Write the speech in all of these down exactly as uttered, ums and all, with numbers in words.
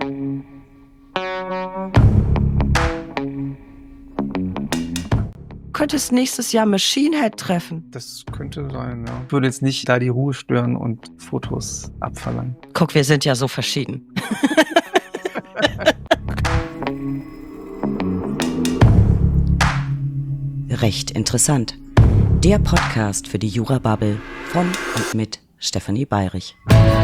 Könntest nächstes Jahr Machine Head treffen. Das könnte sein, ja. Ich würde jetzt nicht da die Ruhe stören und Fotos abverlangen. Guck, wir sind ja so verschieden. Recht interessant. Der Podcast für die Jura-Bubble von und mit Stefanie Bayrich.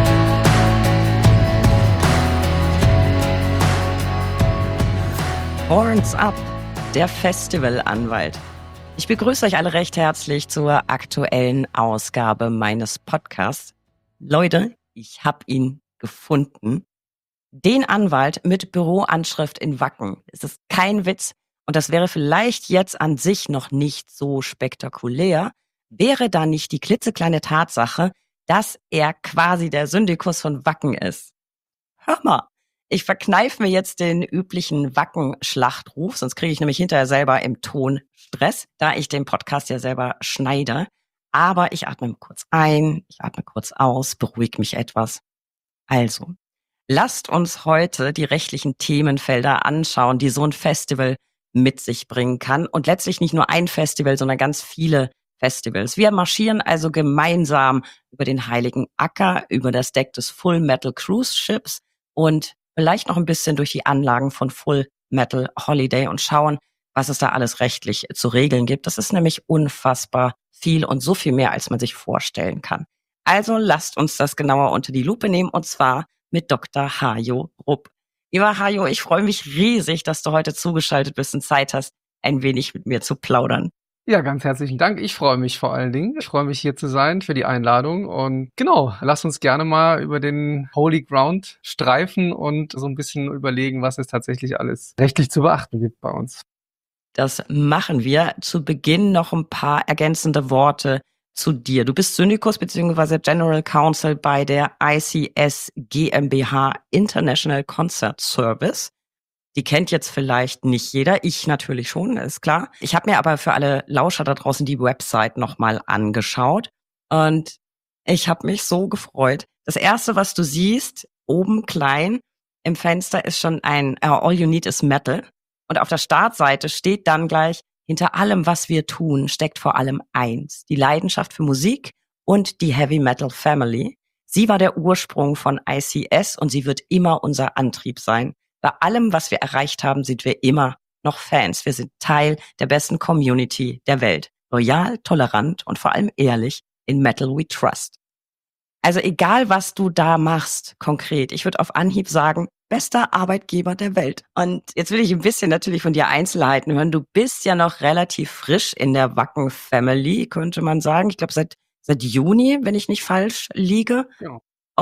Horns Up, der Festivalanwalt. Ich begrüße euch alle recht herzlich zur aktuellen Ausgabe meines Podcasts. Leute, ich habe ihn gefunden. Den Anwalt mit Büroanschrift in Wacken. Es ist kein Witz und das wäre vielleicht jetzt an sich noch nicht so spektakulär, wäre da nicht die klitzekleine Tatsache, dass er quasi der Syndikus von Wacken ist. Hör mal, ich verkneife mir jetzt den üblichen Wacken-Schlachtruf, sonst kriege ich nämlich hinterher selber im Ton Stress, da ich den Podcast ja selber schneide. Aber ich atme kurz ein, ich atme kurz aus, beruhige mich etwas. Also, lasst uns heute die rechtlichen Themenfelder anschauen, die so ein Festival mit sich bringen kann. Und letztlich nicht nur ein Festival, sondern ganz viele Festivals. Wir marschieren also gemeinsam über den Heiligen Acker, über das Deck des Full Metal Cruise Ships und vielleicht noch ein bisschen durch die Anlagen von Full Metal Holiday und schauen, was es da alles rechtlich zu regeln gibt. Das ist nämlich unfassbar viel und so viel mehr, als man sich vorstellen kann. Also lasst uns das genauer unter die Lupe nehmen und zwar mit Doktor Hajo Rupp. Lieber Hajo, ich freue mich riesig, dass du heute zugeschaltet bist und Zeit hast, ein wenig mit mir zu plaudern. Ja, ganz herzlichen Dank. Ich freue mich vor allen Dingen. Ich freue mich, hier zu sein für die Einladung. Und genau, lass uns gerne mal über den Holy Ground streifen und so ein bisschen überlegen, was es tatsächlich alles rechtlich zu beachten gibt bei uns. Das machen wir. Zu Beginn noch ein paar ergänzende Worte zu dir. Du bist Syndikus bzw. General Counsel bei der I C S GmbH International Concert Service. Die kennt jetzt vielleicht nicht jeder, ich natürlich schon, ist klar. Ich habe mir aber für alle Lauscher da draußen die Website nochmal angeschaut und ich habe mich so gefreut. Das Erste, was du siehst, oben klein im Fenster, ist schon ein uh, All You Need is Metal. Und auf der Startseite steht dann gleich, hinter allem, was wir tun, steckt vor allem eins, die Leidenschaft für Musik und die Heavy Metal Family. Sie war der Ursprung von I C S und sie wird immer unser Antrieb sein. Bei allem, was wir erreicht haben, sind wir immer noch Fans. Wir sind Teil der besten Community der Welt. Loyal, tolerant und vor allem ehrlich. In Metal we trust. Also egal, was du da machst, konkret, ich würde auf Anhieb sagen, bester Arbeitgeber der Welt. Und jetzt will ich ein bisschen natürlich von dir Einzelheiten hören. Du bist ja noch relativ frisch in der Wacken-Family, könnte man sagen. Ich glaube, seit seit Juni, wenn ich nicht falsch liege. Ja.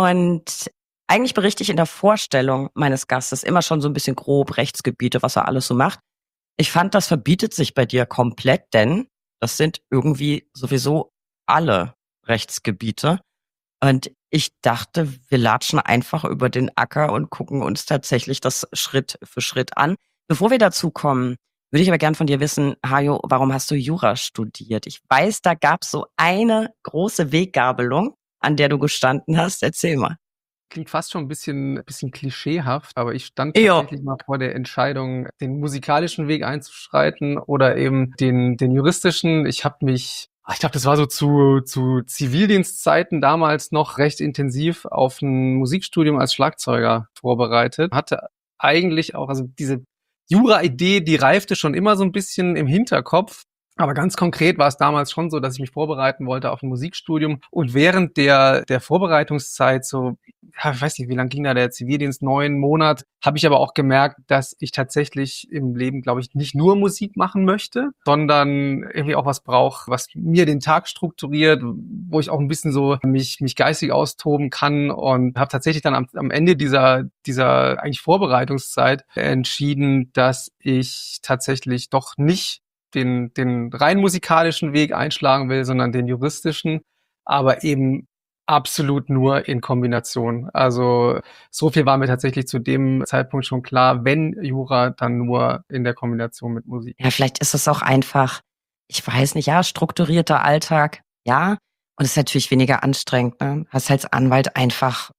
Und eigentlich berichte ich in der Vorstellung meines Gastes immer schon so ein bisschen grob Rechtsgebiete, was er alles so macht. Ich fand, das verbietet sich bei dir komplett, denn das sind irgendwie sowieso alle Rechtsgebiete. Und ich dachte, wir latschen einfach über den Acker und gucken uns tatsächlich das Schritt für Schritt an. Bevor wir dazu kommen, würde ich aber gern von dir wissen, Hajo, warum hast du Jura studiert? Ich weiß, da gab es so eine große Weggabelung, an der du gestanden hast. Erzähl mal. Klingt fast schon ein bisschen, bisschen klischeehaft, aber ich stand tatsächlich jo. mal vor der Entscheidung, den musikalischen Weg einzuschreiten oder eben den, den juristischen. Ich habe mich, ich glaube, das war so zu, zu Zivildienstzeiten damals noch recht intensiv auf ein Musikstudium als Schlagzeuger vorbereitet. Hatte eigentlich auch, also diese Jura-Idee, die reifte schon immer so ein bisschen im Hinterkopf. Aber ganz konkret war es damals schon so, dass ich mich vorbereiten wollte auf ein Musikstudium. Und während der der Vorbereitungszeit, so, ja, ich weiß nicht, wie lang ging da der Zivildienst, neun Monate, habe ich aber auch gemerkt, dass ich tatsächlich im Leben, glaube ich, nicht nur Musik machen möchte, sondern irgendwie auch was brauche, was mir den Tag strukturiert, wo ich auch ein bisschen so mich mich geistig austoben kann. Und habe tatsächlich dann am, am Ende dieser dieser eigentlich Vorbereitungszeit entschieden, dass ich tatsächlich doch nicht den den rein musikalischen Weg einschlagen will, sondern den juristischen, aber eben absolut nur in Kombination. Also so viel war mir tatsächlich zu dem Zeitpunkt schon klar, wenn Jura, dann nur in der Kombination mit Musik. Ja, vielleicht ist es auch einfach, ich weiß nicht, ja, strukturierter Alltag, ja, und es ist natürlich weniger anstrengend, ne? Hast als Anwalt einfach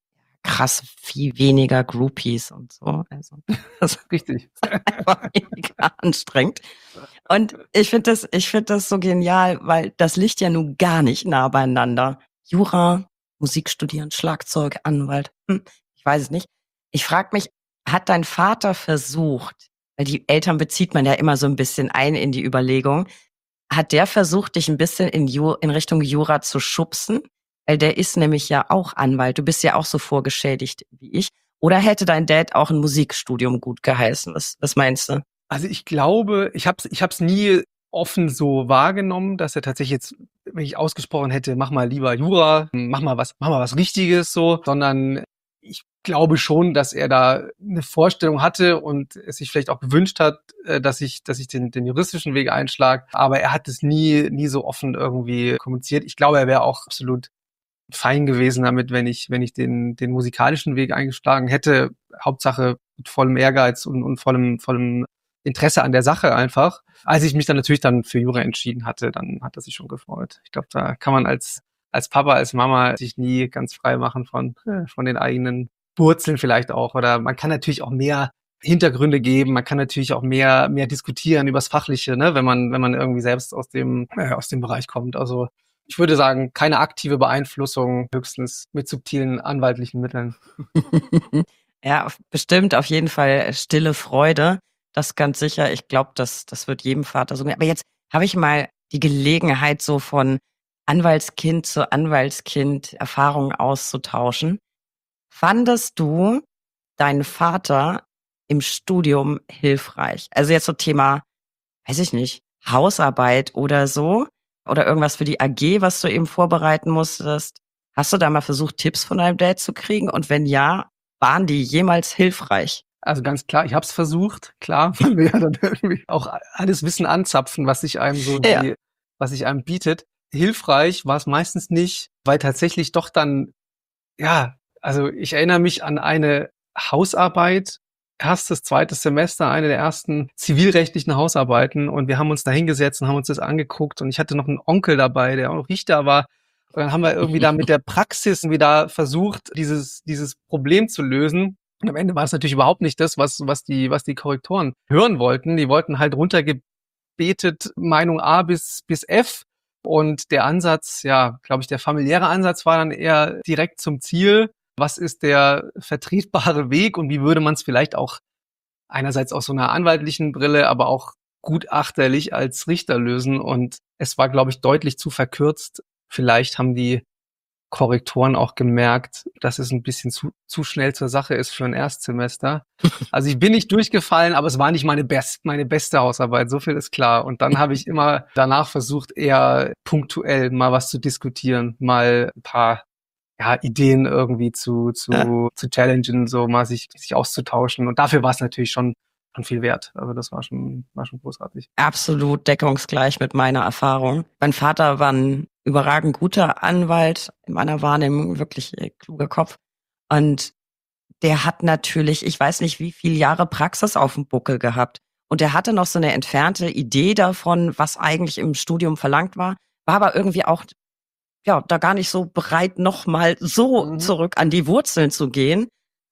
krass viel weniger Groupies und so. Also das ist Richtig. einfach weniger anstrengend. Und ich finde das, ich finde das so genial, weil das liegt ja nun gar nicht nah beieinander. Jura, Musik studieren, Schlagzeug, Anwalt. Hm, ich weiß es nicht. Ich frage mich, hat dein Vater versucht, weil die Eltern bezieht man ja immer so ein bisschen ein in die Überlegung, hat der versucht, dich ein bisschen in, Ju in Richtung Jura zu schubsen? Weil der ist nämlich ja auch Anwalt. Du bist ja auch so vorgeschädigt wie ich. Oder hätte dein Dad auch ein Musikstudium gut geheißen? Was, was meinst du? Also ich glaube, ich habe es ich hab's nie offen so wahrgenommen, dass er tatsächlich jetzt, wenn ich ausgesprochen hätte, mach mal lieber Jura, mach mal was, mach mal was Richtiges so, sondern ich glaube schon, dass er da eine Vorstellung hatte und es sich vielleicht auch gewünscht hat, äh, dass ich, dass ich den, den juristischen Weg einschlage. Aber er hat es nie, nie so offen irgendwie kommuniziert. Ich glaube, er wäre auch absolut fein gewesen damit, wenn ich, wenn ich den, den musikalischen Weg eingeschlagen hätte. Hauptsache mit vollem Ehrgeiz und, und vollem, vollem Interesse an der Sache einfach. Als ich mich dann natürlich dann für Jura entschieden hatte, dann hat er sich schon gefreut. Ich glaube, da kann man als, als Papa, als Mama sich nie ganz frei machen von, von den eigenen Wurzeln vielleicht auch. Oder man kann natürlich auch mehr Hintergründe geben. Man kann natürlich auch mehr, mehr diskutieren übers Fachliche, ne, wenn man, wenn man irgendwie selbst aus dem, äh, aus dem Bereich kommt. Also, ich würde sagen, keine aktive Beeinflussung, höchstens mit subtilen anwaltlichen Mitteln. Ja, auf, bestimmt auf jeden Fall stille Freude. Das ganz sicher. Ich glaube, das, das wird jedem Vater so gehen. Aber jetzt habe ich mal die Gelegenheit, so von Anwaltskind zu Anwaltskind Erfahrungen auszutauschen. Fandest du deinen Vater im Studium hilfreich? Also jetzt so Thema, weiß ich nicht, Hausarbeit oder so? Oder irgendwas für die A G, was du eben vorbereiten musstest. Hast du da mal versucht, Tipps von deinem Dad zu kriegen? Und wenn ja, waren die jemals hilfreich? Also ganz klar, ich habe es versucht, klar, man will ja dann irgendwie auch alles Wissen anzapfen, was sich einem so Ja. die, was sich einem bietet. Hilfreich war es meistens nicht, weil tatsächlich doch dann, ja, also ich erinnere mich an eine Hausarbeit, erstes, zweites Semester, eine der ersten zivilrechtlichen Hausarbeiten und wir haben uns da hingesetzt und haben uns das angeguckt und ich hatte noch einen Onkel dabei, der auch noch Richter war. Und dann haben wir irgendwie da mit der Praxis wieder versucht, dieses, dieses Problem zu lösen. Und am Ende war es natürlich überhaupt nicht das, was, was die, was die Korrektoren hören wollten. Die wollten halt runtergebetet Meinung A bis, bis F. Und der Ansatz, ja, glaube ich, der familiäre Ansatz war dann eher direkt zum Ziel. Was ist der vertretbare Weg und wie würde man es vielleicht auch einerseits aus so einer anwaltlichen Brille, aber auch gutachterlich als Richter lösen? Und es war, glaube ich, deutlich zu verkürzt. Vielleicht haben die Korrektoren auch gemerkt, dass es ein bisschen zu, zu schnell zur Sache ist für ein Erstsemester. Also ich bin nicht durchgefallen, aber es war nicht meine, best, meine beste Hausarbeit, so viel ist klar. Und dann habe ich immer danach versucht, eher punktuell mal was zu diskutieren, mal ein paar ja, Ideen irgendwie zu, zu, ja. zu challengen, so mal sich, sich auszutauschen. Und dafür war es natürlich schon, schon viel wert. Also das war schon, war schon großartig. Absolut deckungsgleich mit meiner Erfahrung. Mein Vater war ein überragend guter Anwalt, in meiner Wahrnehmung wirklich kluger Kopf. Und der hat natürlich, ich weiß nicht, wie viele Jahre Praxis auf dem Buckel gehabt. Und der hatte noch so eine entfernte Idee davon, was eigentlich im Studium verlangt war, war aber irgendwie auch ja da gar nicht so bereit, nochmal so mhm. zurück an die Wurzeln zu gehen.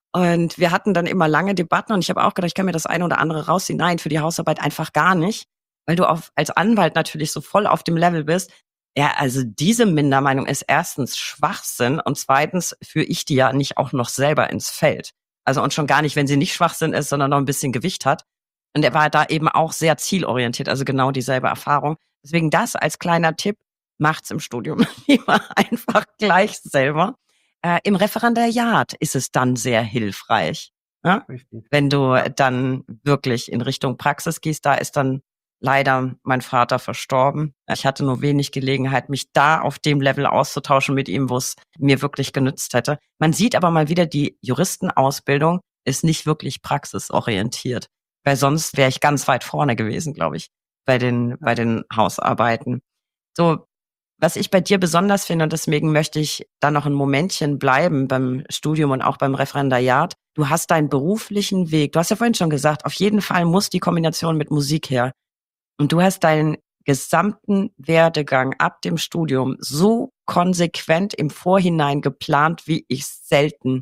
Und wir hatten dann immer lange Debatten und ich habe auch gedacht, ich kann mir das eine oder andere rausziehen. Nein, für die Hausarbeit einfach gar nicht, weil du auf, als Anwalt natürlich so voll auf dem Level bist. Ja, also diese Mindermeinung ist erstens Schwachsinn und zweitens führe ich die ja nicht auch noch selber ins Feld. Also und schon gar nicht, wenn sie nicht Schwachsinn ist, sondern noch ein bisschen Gewicht hat. Und er war da eben auch sehr zielorientiert, also genau dieselbe Erfahrung. Deswegen das als kleiner Tipp, macht's im Studium lieber einfach gleich selber. Äh, Im Referendariat ist es dann sehr hilfreich, ja? Wenn du dann wirklich in Richtung Praxis gehst. Da ist dann leider mein Vater verstorben. Ich hatte nur wenig Gelegenheit, mich da auf dem Level auszutauschen mit ihm, wo es mir wirklich genützt hätte. Man sieht aber mal wieder, die Juristenausbildung ist nicht wirklich praxisorientiert, weil sonst wäre ich ganz weit vorne gewesen, glaube ich, bei den, bei den Hausarbeiten. So, was ich bei dir besonders finde, und deswegen möchte ich da noch ein Momentchen bleiben beim Studium und auch beim Referendariat. Du hast deinen beruflichen Weg, du hast ja vorhin schon gesagt, auf jeden Fall muss die Kombination mit Musik her. Und du hast deinen gesamten Werdegang ab dem Studium so konsequent im Vorhinein geplant, wie ich selten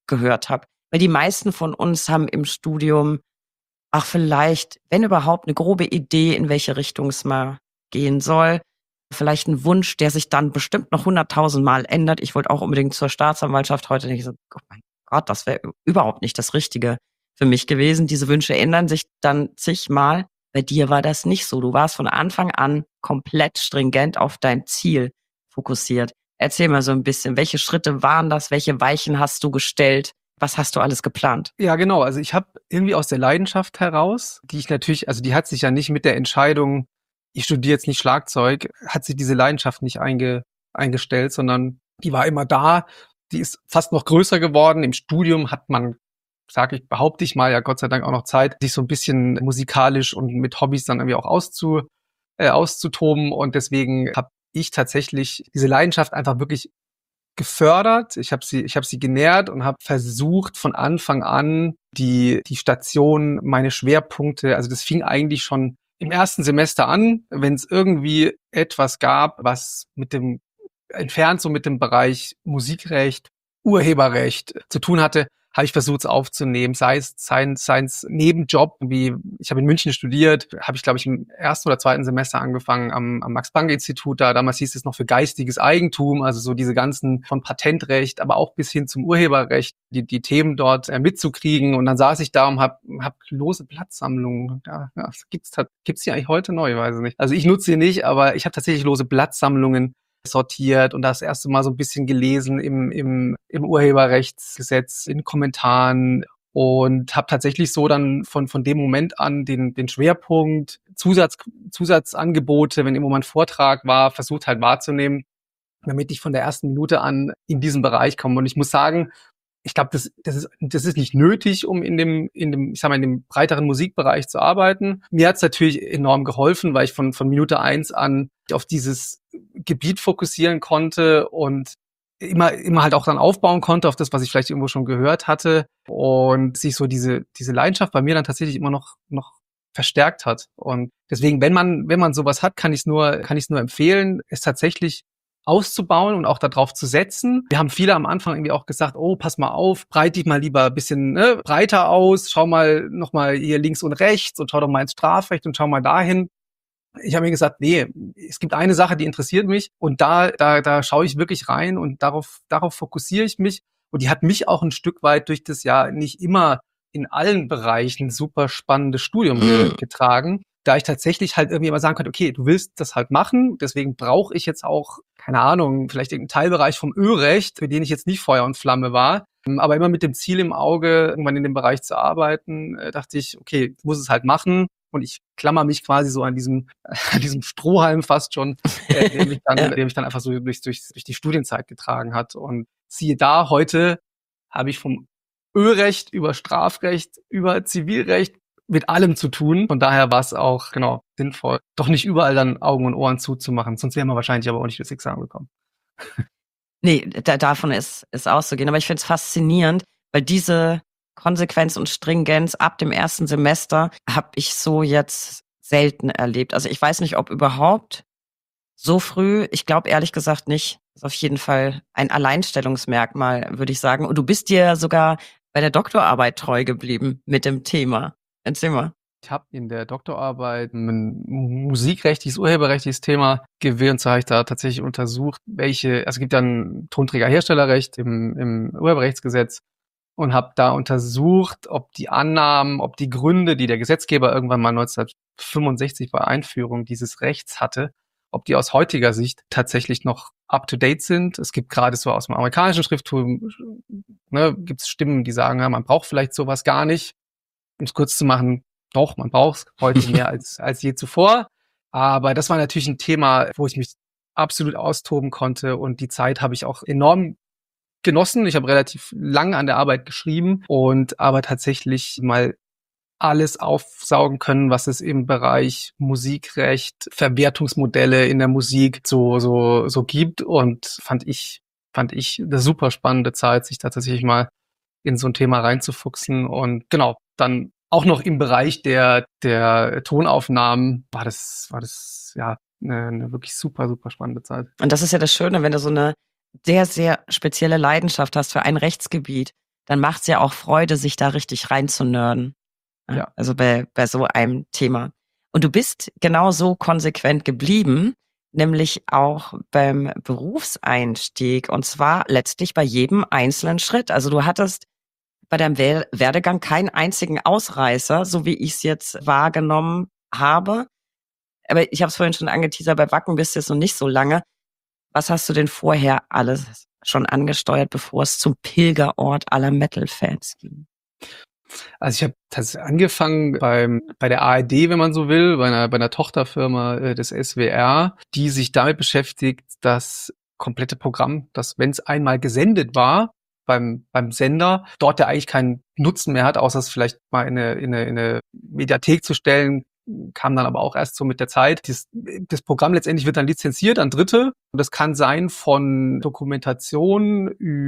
gehört habe. Weil die meisten von uns haben im Studium auch vielleicht, wenn überhaupt, eine grobe Idee, in welche Richtung es mal gehen soll. Vielleicht ein Wunsch, der sich dann bestimmt noch hunderttausend Mal ändert. Ich wollte auch unbedingt zur Staatsanwaltschaft. Heute denke ich so, oh mein Gott, das wäre überhaupt nicht das Richtige für mich gewesen. Diese Wünsche ändern sich dann zigmal. Bei dir war das nicht so. Du warst von Anfang an komplett stringent auf dein Ziel fokussiert. Erzähl mal so ein bisschen, welche Schritte waren das? Welche Weichen hast du gestellt? Was hast du alles geplant? Ja, genau. Also ich habe irgendwie aus der Leidenschaft heraus, die ich natürlich, also die hat sich ja nicht mit der Entscheidung, ich studiere jetzt nicht Schlagzeug, hat sich diese Leidenschaft nicht einge, eingestellt, sondern die war immer da. Die ist fast noch größer geworden. Im Studium hat man, sage ich, behaupte ich mal, ja Gott sei Dank auch noch Zeit, sich so ein bisschen musikalisch und mit Hobbys dann irgendwie auch auszu, äh, auszutoben. Und deswegen habe ich tatsächlich diese Leidenschaft einfach wirklich gefördert. Ich habe sie, ich habe sie genährt und habe versucht von Anfang an die die Station, meine Schwerpunkte. Also das fing eigentlich schon im ersten Semester an, wenn es irgendwie etwas gab, was mit dem entfernt so mit dem Bereich Musikrecht, Urheberrecht zu tun hatte, habe ich versucht, es aufzunehmen, sei es sein, sein Nebenjob, wie ich habe in München studiert, habe ich, glaube ich, im ersten oder zweiten Semester angefangen am, am Max-Planck-Institut, da damals hieß es noch für geistiges Eigentum, also so diese ganzen von Patentrecht, aber auch bis hin zum Urheberrecht, die, die Themen dort äh, mitzukriegen. Und dann saß ich da und habe hab lose Blattsammlungen. Ja, ja, das gibt's, gibt's die eigentlich heute neu? Ich weiß es nicht. Also ich nutze sie nicht, aber ich habe tatsächlich lose Blattsammlungen sortiert und das erste Mal so ein bisschen gelesen im, im, im Urheberrechtsgesetz, in Kommentaren und habe tatsächlich so dann von, von dem Moment an den, den Schwerpunkt, Zusatz, Zusatzangebote, wenn irgendwo mal ein Vortrag war, versucht halt wahrzunehmen, damit ich von der ersten Minute an in diesen Bereich komme. Und ich muss sagen, ich glaube, das, das ist, das ist nicht nötig, um in dem, in dem, ich sag mal, in dem breiteren Musikbereich zu arbeiten. Mir hat es natürlich enorm geholfen, weil ich von, von Minute eins an auf dieses Gebiet fokussieren konnte und immer, immer halt auch dann aufbauen konnte auf das, was ich vielleicht irgendwo schon gehört hatte und sich so diese, diese Leidenschaft bei mir dann tatsächlich immer noch, noch verstärkt hat. Und deswegen, wenn man, wenn man sowas hat, kann ich es nur, kann ich es nur empfehlen, es tatsächlich auszubauen und auch darauf zu setzen. Wir haben viele am Anfang irgendwie auch gesagt, oh, pass mal auf, breite dich mal lieber ein bisschen ne, breiter aus, schau mal nochmal hier links und rechts und schau doch mal ins Strafrecht und schau mal dahin. Ich habe mir gesagt, nee, es gibt eine Sache, die interessiert mich und da, da, da schaue ich wirklich rein und darauf, darauf fokussiere ich mich. Und die hat mich auch ein Stück weit durch das Jahr nicht immer in allen Bereichen super spannendes Studium ge- getragen, da ich tatsächlich halt irgendwie immer sagen konnte, okay, du willst das halt machen, deswegen brauche ich jetzt auch, keine Ahnung, vielleicht irgendeinen Teilbereich vom Ölrecht, für den ich jetzt nicht Feuer und Flamme war, aber immer mit dem Ziel im Auge, irgendwann in dem Bereich zu arbeiten, dachte ich, okay, ich muss es halt machen und ich klammer mich quasi so an diesem, an diesem Strohhalm fast schon, äh, der mich dann, der mich dann einfach so durch, durch, durch die Studienzeit getragen hat und siehe da, heute habe ich vom Ölrecht über Strafrecht, über Zivilrecht mit allem zu tun. Von daher war es auch, genau, sinnvoll, doch nicht überall dann Augen und Ohren zuzumachen. Sonst wären wir wahrscheinlich aber auch nicht das Examen bekommen. Nee, da, davon ist, ist auszugehen. Aber ich finde es faszinierend, weil diese Konsequenz und Stringenz ab dem ersten Semester habe ich so jetzt selten erlebt. Also ich weiß nicht, ob überhaupt so früh. Ich glaube ehrlich gesagt nicht. Das ist auf jeden Fall ein Alleinstellungsmerkmal, würde ich sagen. Und du bist dir sogar bei der Doktorarbeit treu geblieben mit dem Thema. Erzähl mal. Ich habe in der Doktorarbeit ein musikrechtliches, urheberrechtliches Thema gewählt. Und zwar habe ich da tatsächlich untersucht, welche, also es gibt ja ein Tonträgerherstellerrecht im, im Urheberrechtsgesetz und habe da untersucht, ob die Annahmen, ob die Gründe, die der Gesetzgeber irgendwann mal neunzehnhundertfünfundsechzig bei Einführung dieses Rechts hatte, ob die aus heutiger Sicht tatsächlich noch up-to-date sind. Es gibt gerade so aus dem amerikanischen Schrifttum, ne, gibt es Stimmen, die sagen, ja, man braucht vielleicht sowas gar nicht. Um es kurz zu machen, doch, man braucht es heute mehr als, als je zuvor. Aber das war natürlich ein Thema, wo ich mich absolut austoben konnte und die Zeit habe ich auch enorm genossen. Ich habe relativ lang an der Arbeit geschrieben und aber tatsächlich mal alles aufsaugen können, was es im Bereich Musikrecht, Verwertungsmodelle in der Musik so so so gibt und fand ich fand ich eine super spannende Zeit, sich da tatsächlich mal in so ein Thema reinzufuchsen und genau, dann auch noch im Bereich der der Tonaufnahmen war das war das ja eine, eine wirklich super super spannende Zeit. Und das ist ja das Schöne, wenn du so eine sehr, sehr spezielle Leidenschaft hast für ein Rechtsgebiet, dann macht's ja auch Freude, sich da richtig reinzunörden. Ja. Ja. Also bei, bei so einem Thema. Und du bist genauso konsequent geblieben, nämlich auch beim Berufseinstieg und zwar letztlich bei jedem einzelnen Schritt. Also du hattest bei deinem Werdegang keinen einzigen Ausreißer, so wie ich es jetzt wahrgenommen habe. Aber ich habe es vorhin schon angeteasert, bei Wacken bist du jetzt noch nicht so lange. Was hast du denn vorher alles schon angesteuert, bevor es zum Pilgerort aller Metal-Fans ging? Also ich habe tatsächlich angefangen beim bei der A R D, wenn man so will, bei einer bei einer Tochterfirma äh, des S W R, die sich damit beschäftigt, das komplette Programm, das, wenn es einmal gesendet war beim beim Sender, dort der eigentlich keinen Nutzen mehr hat, außer es vielleicht mal in eine in eine, in eine Mediathek zu stellen, kam dann aber auch erst so mit der Zeit. Das, das Programm letztendlich wird dann lizenziert an Dritte. Und das kann sein von Dokumentation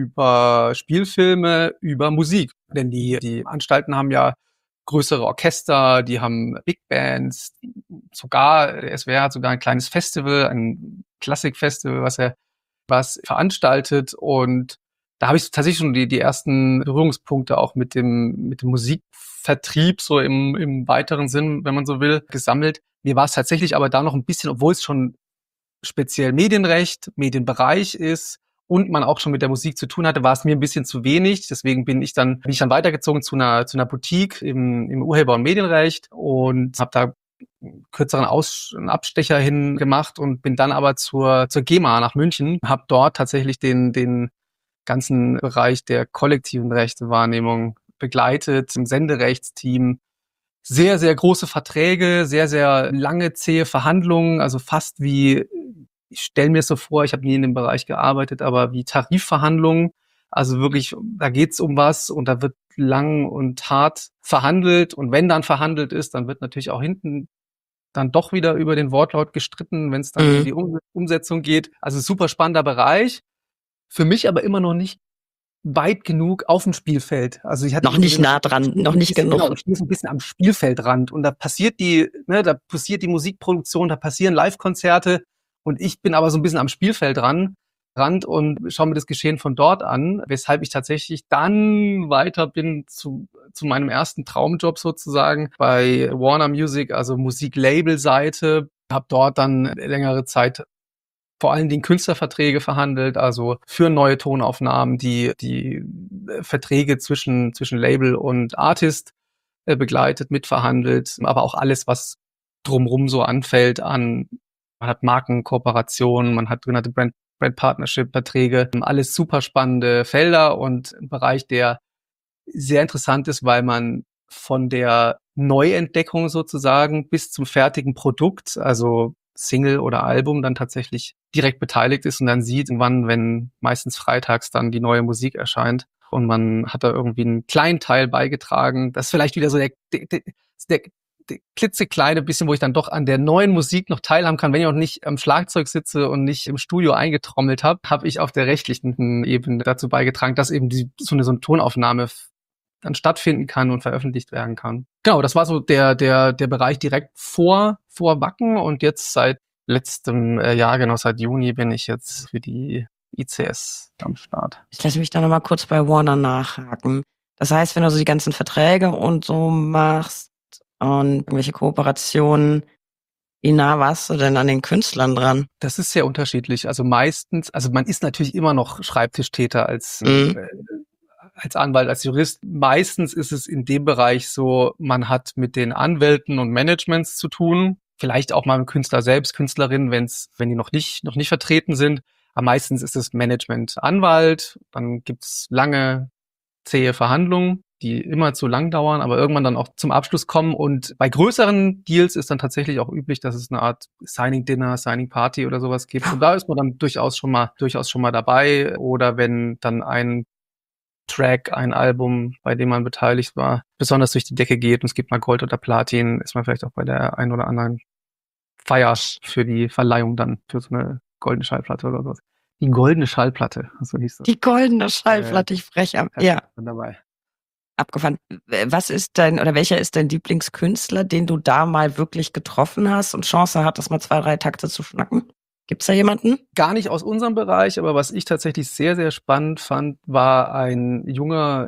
über Spielfilme, über Musik. Denn die, die Anstalten haben ja größere Orchester, die haben Big Bands, sogar, der S W R hat sogar ein kleines Festival, ein Klassikfestival, was er was veranstaltet. Und da habe ich tatsächlich schon die, die ersten Berührungspunkte auch mit dem, mit dem Musikvertrieb, so im, im weiteren Sinn, wenn man so will, gesammelt. Mir war es tatsächlich aber da noch ein bisschen, obwohl es schon speziell Medienrecht, Medienbereich ist und man auch schon mit der Musik zu tun hatte, war es mir ein bisschen zu wenig. Deswegen bin ich dann, bin ich dann weitergezogen zu einer, zu einer Boutique im, im Urheber- und Medienrecht und habe da einen kürzeren Aus, einen Abstecher hin gemacht und bin dann aber zur, zur GEMA nach München, habe dort tatsächlich den, den ganzen Bereich der kollektiven Rechtewahrnehmung begleitet, im Senderechtsteam. Sehr, sehr große Verträge, sehr, sehr lange, zähe Verhandlungen, also fast wie, ich stelle mir es so vor, ich habe nie in dem Bereich gearbeitet, aber wie Tarifverhandlungen. Also wirklich, da geht's um was und da wird lang und hart verhandelt. Und wenn dann verhandelt ist, dann wird natürlich auch hinten dann doch wieder über den Wortlaut gestritten, wenn es dann mhm. um die um- Umsetzung geht. Also super spannender Bereich. Für mich aber immer noch nicht weit genug auf dem Spielfeld. Also ich hatte noch nicht nah dran, noch nicht genug. Genau, ich stehe so ein bisschen am Spielfeldrand und da passiert die, ne, da passiert die Musikproduktion, da passieren Live-Konzerte und ich bin aber so ein bisschen am Spielfeld dran, Rand und schaue mir das Geschehen von dort an, weshalb ich tatsächlich dann weiter bin zu zu meinem ersten Traumjob sozusagen bei Warner Music, also Musiklabel-Seite, habe dort dann längere Zeit vor allen Dingen Künstlerverträge verhandelt, also für neue Tonaufnahmen, die die Verträge zwischen zwischen Label und Artist äh, begleitet, mitverhandelt, aber auch alles, was drumrum so anfällt an, man hat Markenkooperationen, man hat sogenannte Brand Brand Partnership Verträge, alles super spannende Felder und ein Bereich, der sehr interessant ist, weil man von der Neuentdeckung sozusagen bis zum fertigen Produkt, also Single oder Album, dann tatsächlich direkt beteiligt ist und dann sieht, wann, wenn meistens freitags dann die neue Musik erscheint und man hat da irgendwie einen kleinen Teil beigetragen. Das ist vielleicht wieder so der, der, der, der klitzekleine bisschen, wo ich dann doch an der neuen Musik noch teilhaben kann. Wenn ich auch nicht am Schlagzeug sitze und nicht im Studio eingetrommelt habe, habe ich auf der rechtlichen Ebene dazu beigetragen, dass eben die, so eine, so eine Tonaufnahme dann stattfinden kann und veröffentlicht werden kann. Genau, das war so der der der Bereich direkt vor vor Wacken und jetzt seit letztem äh, Jahr, genau seit Juni, bin ich jetzt für die I C S am Start. Ich lasse mich da nochmal kurz bei Warner nachhaken. Das heißt, wenn du so die ganzen Verträge und so machst und irgendwelche Kooperationen, wie nah warst du denn an den Künstlern dran? Das ist sehr unterschiedlich. Also meistens, also man ist natürlich immer noch Schreibtischtäter als mhm. äh, als Anwalt, als Jurist. Meistens ist es in dem Bereich so, man hat mit den Anwälten und Managements zu tun. Vielleicht auch mal mit Künstler selbst, Künstlerinnen, wenn's, wenn die noch nicht, noch nicht vertreten sind. Aber meistens ist es Management, Anwalt. Dann gibt's lange, zähe Verhandlungen, die immer zu lang dauern, aber irgendwann dann auch zum Abschluss kommen. Und bei größeren Deals ist dann tatsächlich auch üblich, dass es eine Art Signing Dinner, Signing Party oder sowas gibt. Und da ist man dann durchaus schon mal, durchaus schon mal dabei. Oder wenn dann ein Track, ein Album, bei dem man beteiligt war, besonders durch die Decke geht und es gibt mal Gold oder Platin, ist man vielleicht auch bei der ein oder anderen Feier für die Verleihung dann für so eine goldene Schallplatte oder sowas. Die goldene Schallplatte, so hieß das. Die goldene Schallplatte, äh, ich freche. Ja. Dabei. Abgefahren. Was ist dein, oder welcher ist dein Lieblingskünstler, den du da mal wirklich getroffen hast und Chance hattest, mal zwei, drei Takte zu schnacken? Gibt's da jemanden? Gar nicht aus unserem Bereich, aber was ich tatsächlich sehr, sehr spannend fand, war ein junger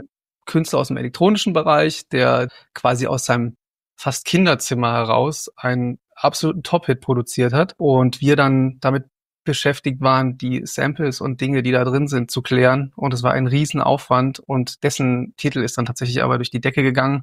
Künstler aus dem elektronischen Bereich, der quasi aus seinem fast Kinderzimmer heraus einen absoluten Top-Hit produziert hat und wir dann damit beschäftigt waren, die Samples und Dinge, die da drin sind, zu klären. Und es war ein Riesenaufwand und dessen Titel ist dann tatsächlich aber durch die Decke gegangen.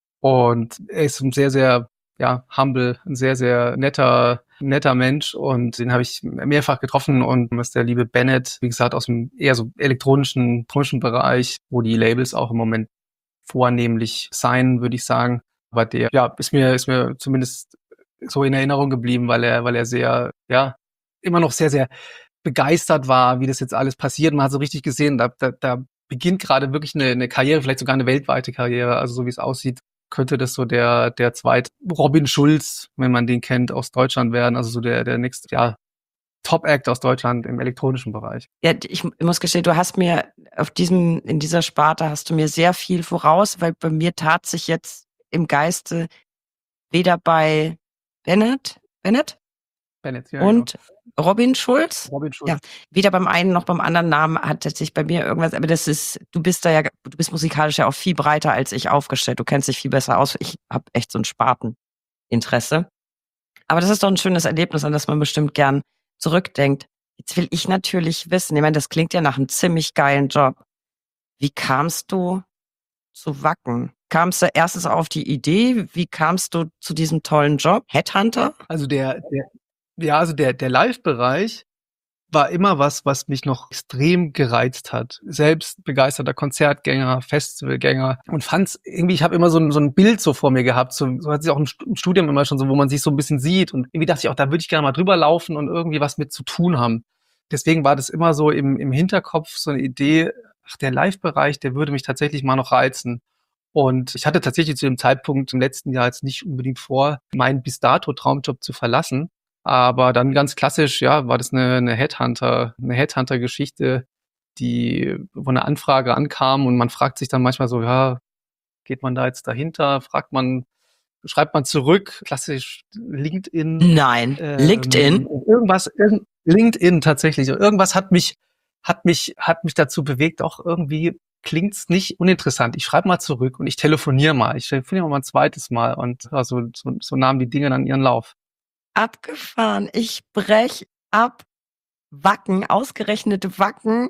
Und er ist ein sehr, sehr, ja, humble, ein sehr, sehr netter, netter Mensch und den habe ich mehrfach getroffen und das ist der liebe Bennett, wie gesagt, aus dem eher so elektronischen, elektronischen Bereich, wo die Labels auch im Moment vornehmlich sein, würde ich sagen. Aber der, ja, ist mir, ist mir zumindest so in Erinnerung geblieben, weil er, weil er sehr, ja, immer noch sehr, sehr begeistert war, wie das jetzt alles passiert. Man hat so richtig gesehen, da, da, da beginnt gerade wirklich eine, eine Karriere, vielleicht sogar eine weltweite Karriere. Also so wie es aussieht, könnte das so der, der zweite Robin Schulz, wenn man den kennt, aus Deutschland werden. Also so der, der nächste, ja, Top-Act aus Deutschland im elektronischen Bereich. Ja, ich muss gestehen, du hast mir auf diesem, in dieser Sparte hast du mir sehr viel voraus, weil bei mir tat sich jetzt im Geiste weder bei Bennett, Bennett? Bennett, ja, und genau. Robin Schulz? Robin Schulz. Ja, weder beim einen noch beim anderen Namen hat sich bei mir irgendwas, aber das ist, du bist da ja, du bist musikalisch ja auch viel breiter als ich aufgestellt. Du kennst dich viel besser aus. Ich habe echt so ein Sparteninteresse. Aber das ist doch ein schönes Erlebnis, an das man bestimmt gern zurückdenkt. Jetzt will ich natürlich wissen, ich meine, das klingt ja nach einem ziemlich geilen Job. Wie kamst du zu Wacken? Kamst du erstens auf die Idee? Wie kamst du zu diesem tollen Job? Headhunter? Also der, der ja, also der, der Live-Bereich war immer was, was mich noch extrem gereizt hat. Selbst begeisterter Konzertgänger, Festivalgänger und fand's irgendwie, ich habe immer so ein, so ein Bild so vor mir gehabt, so, so hat sich auch im Studium immer schon so, wo man sich so ein bisschen sieht und irgendwie dachte ich auch, da würde ich gerne mal drüber laufen und irgendwie was mit zu tun haben. Deswegen war das immer so im, im Hinterkopf so eine Idee, ach, der Live-Bereich, der würde mich tatsächlich mal noch reizen. Und ich hatte tatsächlich zu dem Zeitpunkt im letzten Jahr jetzt nicht unbedingt vor, meinen bis dato Traumjob zu verlassen. Aber dann ganz klassisch, ja, war das eine, eine Headhunter, eine Headhunter-Geschichte, die, wo eine Anfrage ankam und man fragt sich dann manchmal so, ja, geht man da jetzt dahinter? Fragt man, schreibt man zurück? Klassisch LinkedIn. Nein, ähm, LinkedIn? Irgendwas, irgend, LinkedIn tatsächlich. Irgendwas hat mich, hat mich, hat mich dazu bewegt, auch irgendwie klingt's nicht uninteressant. Ich schreibe mal zurück und ich telefoniere mal. Ich telefoniere mal ein zweites Mal und also, so, so nahmen die Dinge dann ihren Lauf. Abgefahren. Ich brech ab. Wacken, ausgerechnet Wacken,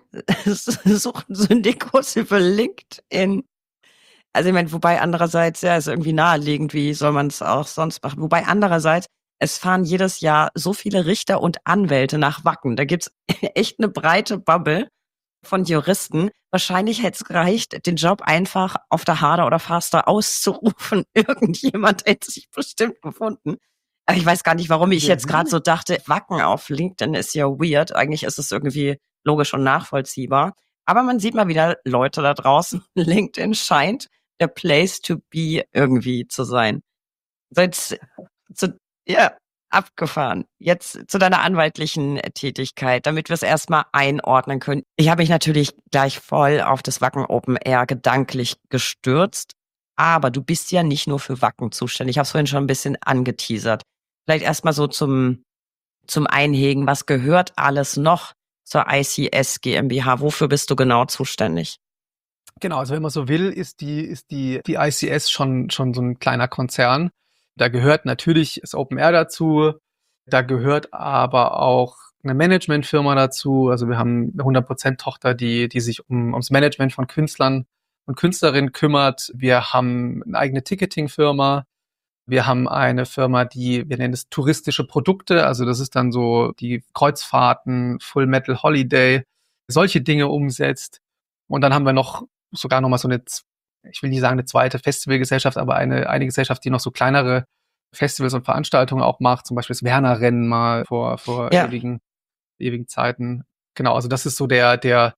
suchen Syndikos über LinkedIn. Also ich meine, wobei andererseits, ja, ist irgendwie naheliegend, wie soll man es auch sonst machen. Wobei andererseits, es fahren jedes Jahr so viele Richter und Anwälte nach Wacken. Da gibt's echt eine breite Bubble von Juristen. Wahrscheinlich hätte es gereicht, den Job einfach auf der Harder oder Faster auszurufen. Irgendjemand hätte sich bestimmt gefunden. Ich weiß gar nicht, warum ich ja, jetzt gerade so dachte, Wacken auf LinkedIn ist ja weird. Eigentlich ist es irgendwie logisch und nachvollziehbar. Aber man sieht mal wieder Leute da draußen. LinkedIn scheint der Place to be irgendwie zu sein. So jetzt, zu, ja, abgefahren. Jetzt zu deiner anwaltlichen Tätigkeit, damit wir es erstmal einordnen können. Ich habe mich natürlich gleich voll auf das Wacken Open Air gedanklich gestürzt. Aber du bist ja nicht nur für Wacken zuständig. Ich habe es vorhin schon ein bisschen angeteasert. Vielleicht erstmal so zum, zum Einhegen. Was gehört alles noch zur I C S GmbH? Wofür bist du genau zuständig? Genau, also wenn man so will, ist die, ist die, die I C S schon, schon so ein kleiner Konzern. Da gehört natürlich das Open Air dazu. Da gehört aber auch eine Managementfirma dazu. Also wir haben eine hundert Prozent Tochter, die, die sich um, ums Management von Künstlern und Künstlerinnen kümmert. Wir haben eine eigene Ticketing-Firma. Wir haben eine Firma, die, wir nennen es touristische Produkte, also das ist dann so die Kreuzfahrten, Full Metal Holiday, solche Dinge umsetzt. Und dann haben wir noch sogar noch mal so eine, ich will nicht sagen eine zweite Festivalgesellschaft, aber eine, eine Gesellschaft, die noch so kleinere Festivals und Veranstaltungen auch macht, zum Beispiel das Werner-Rennen mal vor, vor ja. ewigen, ewigen Zeiten. Genau, also das ist so der, der,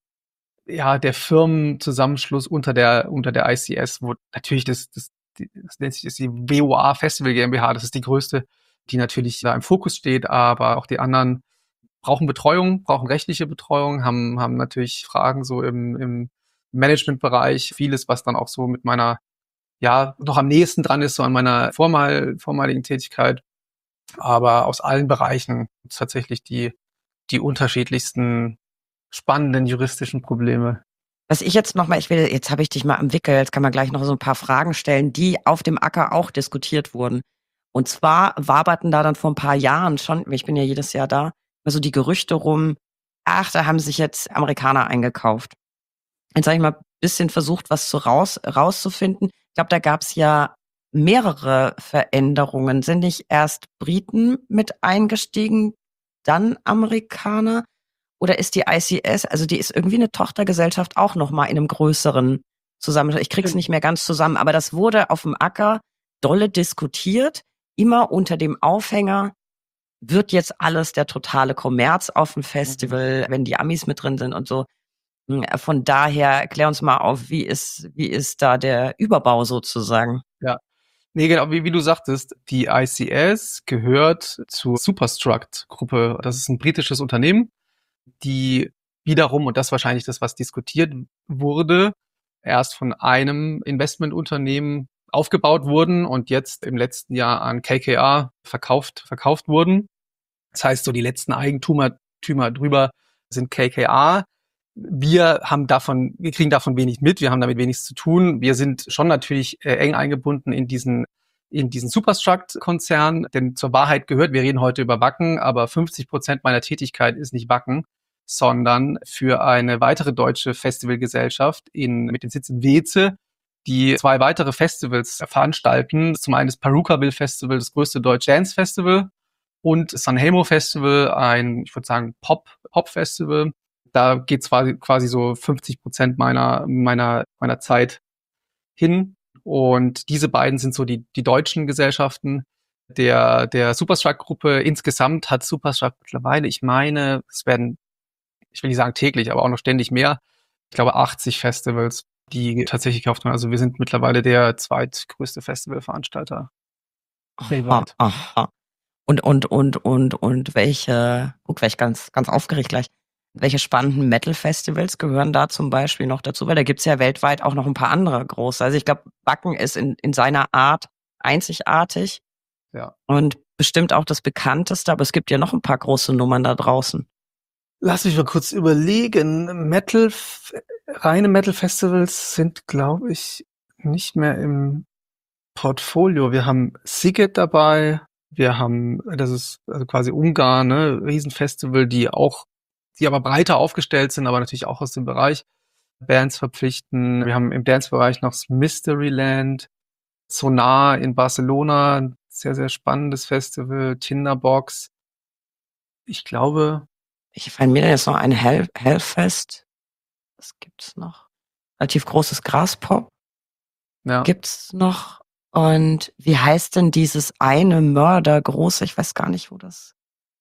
ja, der Firmenzusammenschluss unter der, unter der I C S, wo natürlich das, das das nennt sich das die W O A Festival GmbH, das ist die größte, die natürlich da im Fokus steht, aber auch die anderen brauchen Betreuung, brauchen rechtliche Betreuung, haben haben natürlich Fragen so im, im Managementbereich, vieles, was dann auch so mit meiner, ja, noch am nächsten dran ist, so an meiner vormal, vormaligen Tätigkeit, aber aus allen Bereichen tatsächlich die, die unterschiedlichsten spannenden juristischen Probleme. Was ich jetzt nochmal, ich will, jetzt habe ich dich mal am Wickel, jetzt kann man gleich noch so ein paar Fragen stellen, die auf dem Acker auch diskutiert wurden. Und zwar waberten da dann vor ein paar Jahren schon, ich bin ja jedes Jahr da, also die Gerüchte rum, ach, da haben sich jetzt Amerikaner eingekauft. Jetzt habe ich mal ein bisschen versucht, was zu raus, rauszufinden. Ich glaube, da gab es ja mehrere Veränderungen. Sind nicht erst Briten mit eingestiegen, dann Amerikaner? Oder ist die I C S, also die ist irgendwie eine Tochtergesellschaft auch noch mal in einem größeren Zusammenhang. Ich krieg's nicht mehr ganz zusammen, aber das wurde auf dem Acker dolle diskutiert, immer unter dem Aufhänger, wird jetzt alles der totale Kommerz auf dem Festival, wenn die Amis mit drin sind und so. Von daher, klär uns mal auf, wie ist, wie ist da der Überbau sozusagen? Ja. Nee, genau, wie, wie du sagtest, die I C S gehört zur Superstruct-Gruppe. Das ist ein britisches Unternehmen, die wiederum, und das ist wahrscheinlich das, was diskutiert wurde, erst von einem Investmentunternehmen aufgebaut wurden und jetzt im letzten Jahr an K K R verkauft, verkauft wurden. Das heißt, so die letzten Eigentümer Tümer drüber sind K K R. Wir haben davon, wir kriegen davon wenig mit, wir haben damit wenig zu tun. Wir sind schon natürlich äh, eng eingebunden in diesen in diesen Superstruct-Konzern, denn zur Wahrheit gehört, wir reden heute über Wacken, aber fünfzig Prozent meiner Tätigkeit ist nicht Wacken, sondern für eine weitere deutsche Festivalgesellschaft in, mit dem Sitz in Weeze, die zwei weitere Festivals veranstalten. Zum einen das Perukaville Festival, das größte deutsche Dance Festival, und Sanremo Festival, ein, ich würde sagen, Pop, Pop-Festival. Da geht quasi, quasi so fünfzig Prozent meiner, meiner, meiner Zeit hin. Und diese beiden sind so die, die deutschen Gesellschaften der, der Superstruct-Gruppe. Insgesamt hat Superstruct mittlerweile, ich meine, es werden, ich will nicht sagen täglich, aber auch noch ständig mehr, ich glaube achtzig Festivals, die tatsächlich gekauft werden. Also wir sind mittlerweile der zweitgrößte Festivalveranstalter weltweit. Aha. Und, und, und, und, und welche, guck, wäre ich ganz, ganz aufgeregt gleich. Welche spannenden Metal-Festivals gehören da zum Beispiel noch dazu? Weil da gibt's ja weltweit auch noch ein paar andere große. Also ich glaube, Wacken ist in, in seiner Art einzigartig. Ja. Und bestimmt auch das bekannteste, aber es gibt ja noch ein paar große Nummern da draußen. Lass mich mal kurz überlegen. Metal, reine Metal-Festivals sind, glaube ich, nicht mehr im Portfolio. Wir haben Sziget dabei. Wir haben, das ist also quasi Ungarn, ne, Riesenfestival, die auch, die aber breiter aufgestellt sind, aber natürlich auch aus dem Bereich Bands verpflichten. Wir haben im Dance-Bereich noch das Mysteryland, Sonar in Barcelona, ein sehr, sehr spannendes Festival, Tinderbox. Ich glaube, Ich fallen mir jetzt noch ein Hell, Hellfest. Was gibt's noch? Relativ großes Graspop. ja. Gibt's noch? Und wie heißt denn dieses eine Mörder große? Ich weiß gar nicht, wo das.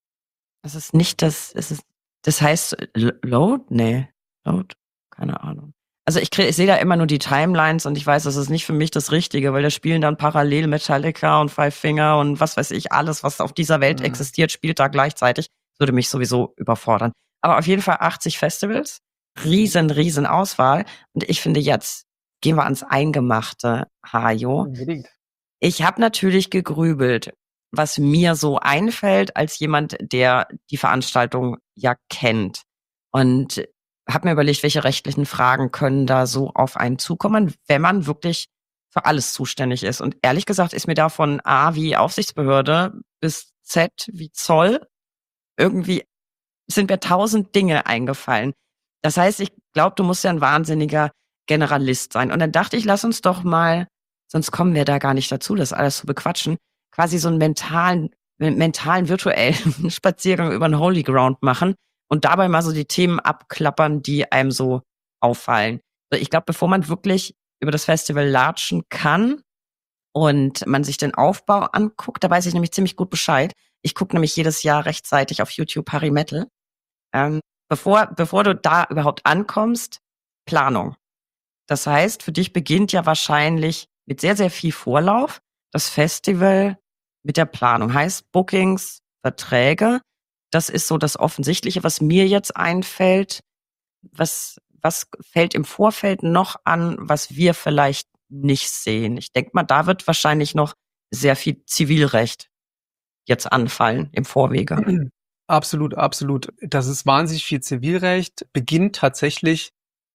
Es ist nicht das. Es ist. Das heißt L- Load? Nee. Load? Keine Ahnung. Also ich, krieg- ich sehe da immer nur die Timelines und ich weiß, das ist nicht für mich das Richtige, weil da spielen dann parallel Metallica und Five Finger und was weiß ich, alles, was auf dieser Welt Mhm. existiert, spielt da gleichzeitig. Das würde mich sowieso überfordern. Aber auf jeden Fall achtzig Festivals, riesen, riesen Auswahl. Und ich finde jetzt, gehen wir ans Eingemachte, Hajo. Unbedingt. Ich habe natürlich gegrübelt, was mir so einfällt als jemand, der die Veranstaltung ja kennt. Und habe mir überlegt, welche rechtlichen Fragen können da so auf einen zukommen, wenn man wirklich für alles zuständig ist. Und ehrlich gesagt ist mir da von A wie Aufsichtsbehörde bis Z wie Zoll irgendwie sind mir tausend Dinge eingefallen. Das heißt, ich glaube, du musst ja ein wahnsinniger Generalist sein. Und dann dachte ich, lass uns doch mal, sonst kommen wir da gar nicht dazu, das alles zu bequatschen, quasi so einen mentalen, mentalen virtuellen Spaziergang über den Holy Ground machen und dabei mal so die Themen abklappern, die einem so auffallen. Ich glaube, bevor man wirklich über das Festival latschen kann und man sich den Aufbau anguckt, da weiß ich nämlich ziemlich gut Bescheid. Ich gucke nämlich jedes Jahr rechtzeitig auf YouTube Harry Metal. Ähm, bevor, bevor du da überhaupt ankommst, Planung. Das heißt, für dich beginnt ja wahrscheinlich mit sehr, sehr viel Vorlauf das Festival mit der Planung. Heißt Bookings, Verträge. Das ist so das Offensichtliche, was mir jetzt einfällt. Was, was fällt im Vorfeld noch an, was wir vielleicht nicht sehen? Ich denke mal, da wird wahrscheinlich noch sehr viel Zivilrecht jetzt anfallen im Vorwege. Absolut, absolut. Das ist wahnsinnig viel Zivilrecht, beginnt tatsächlich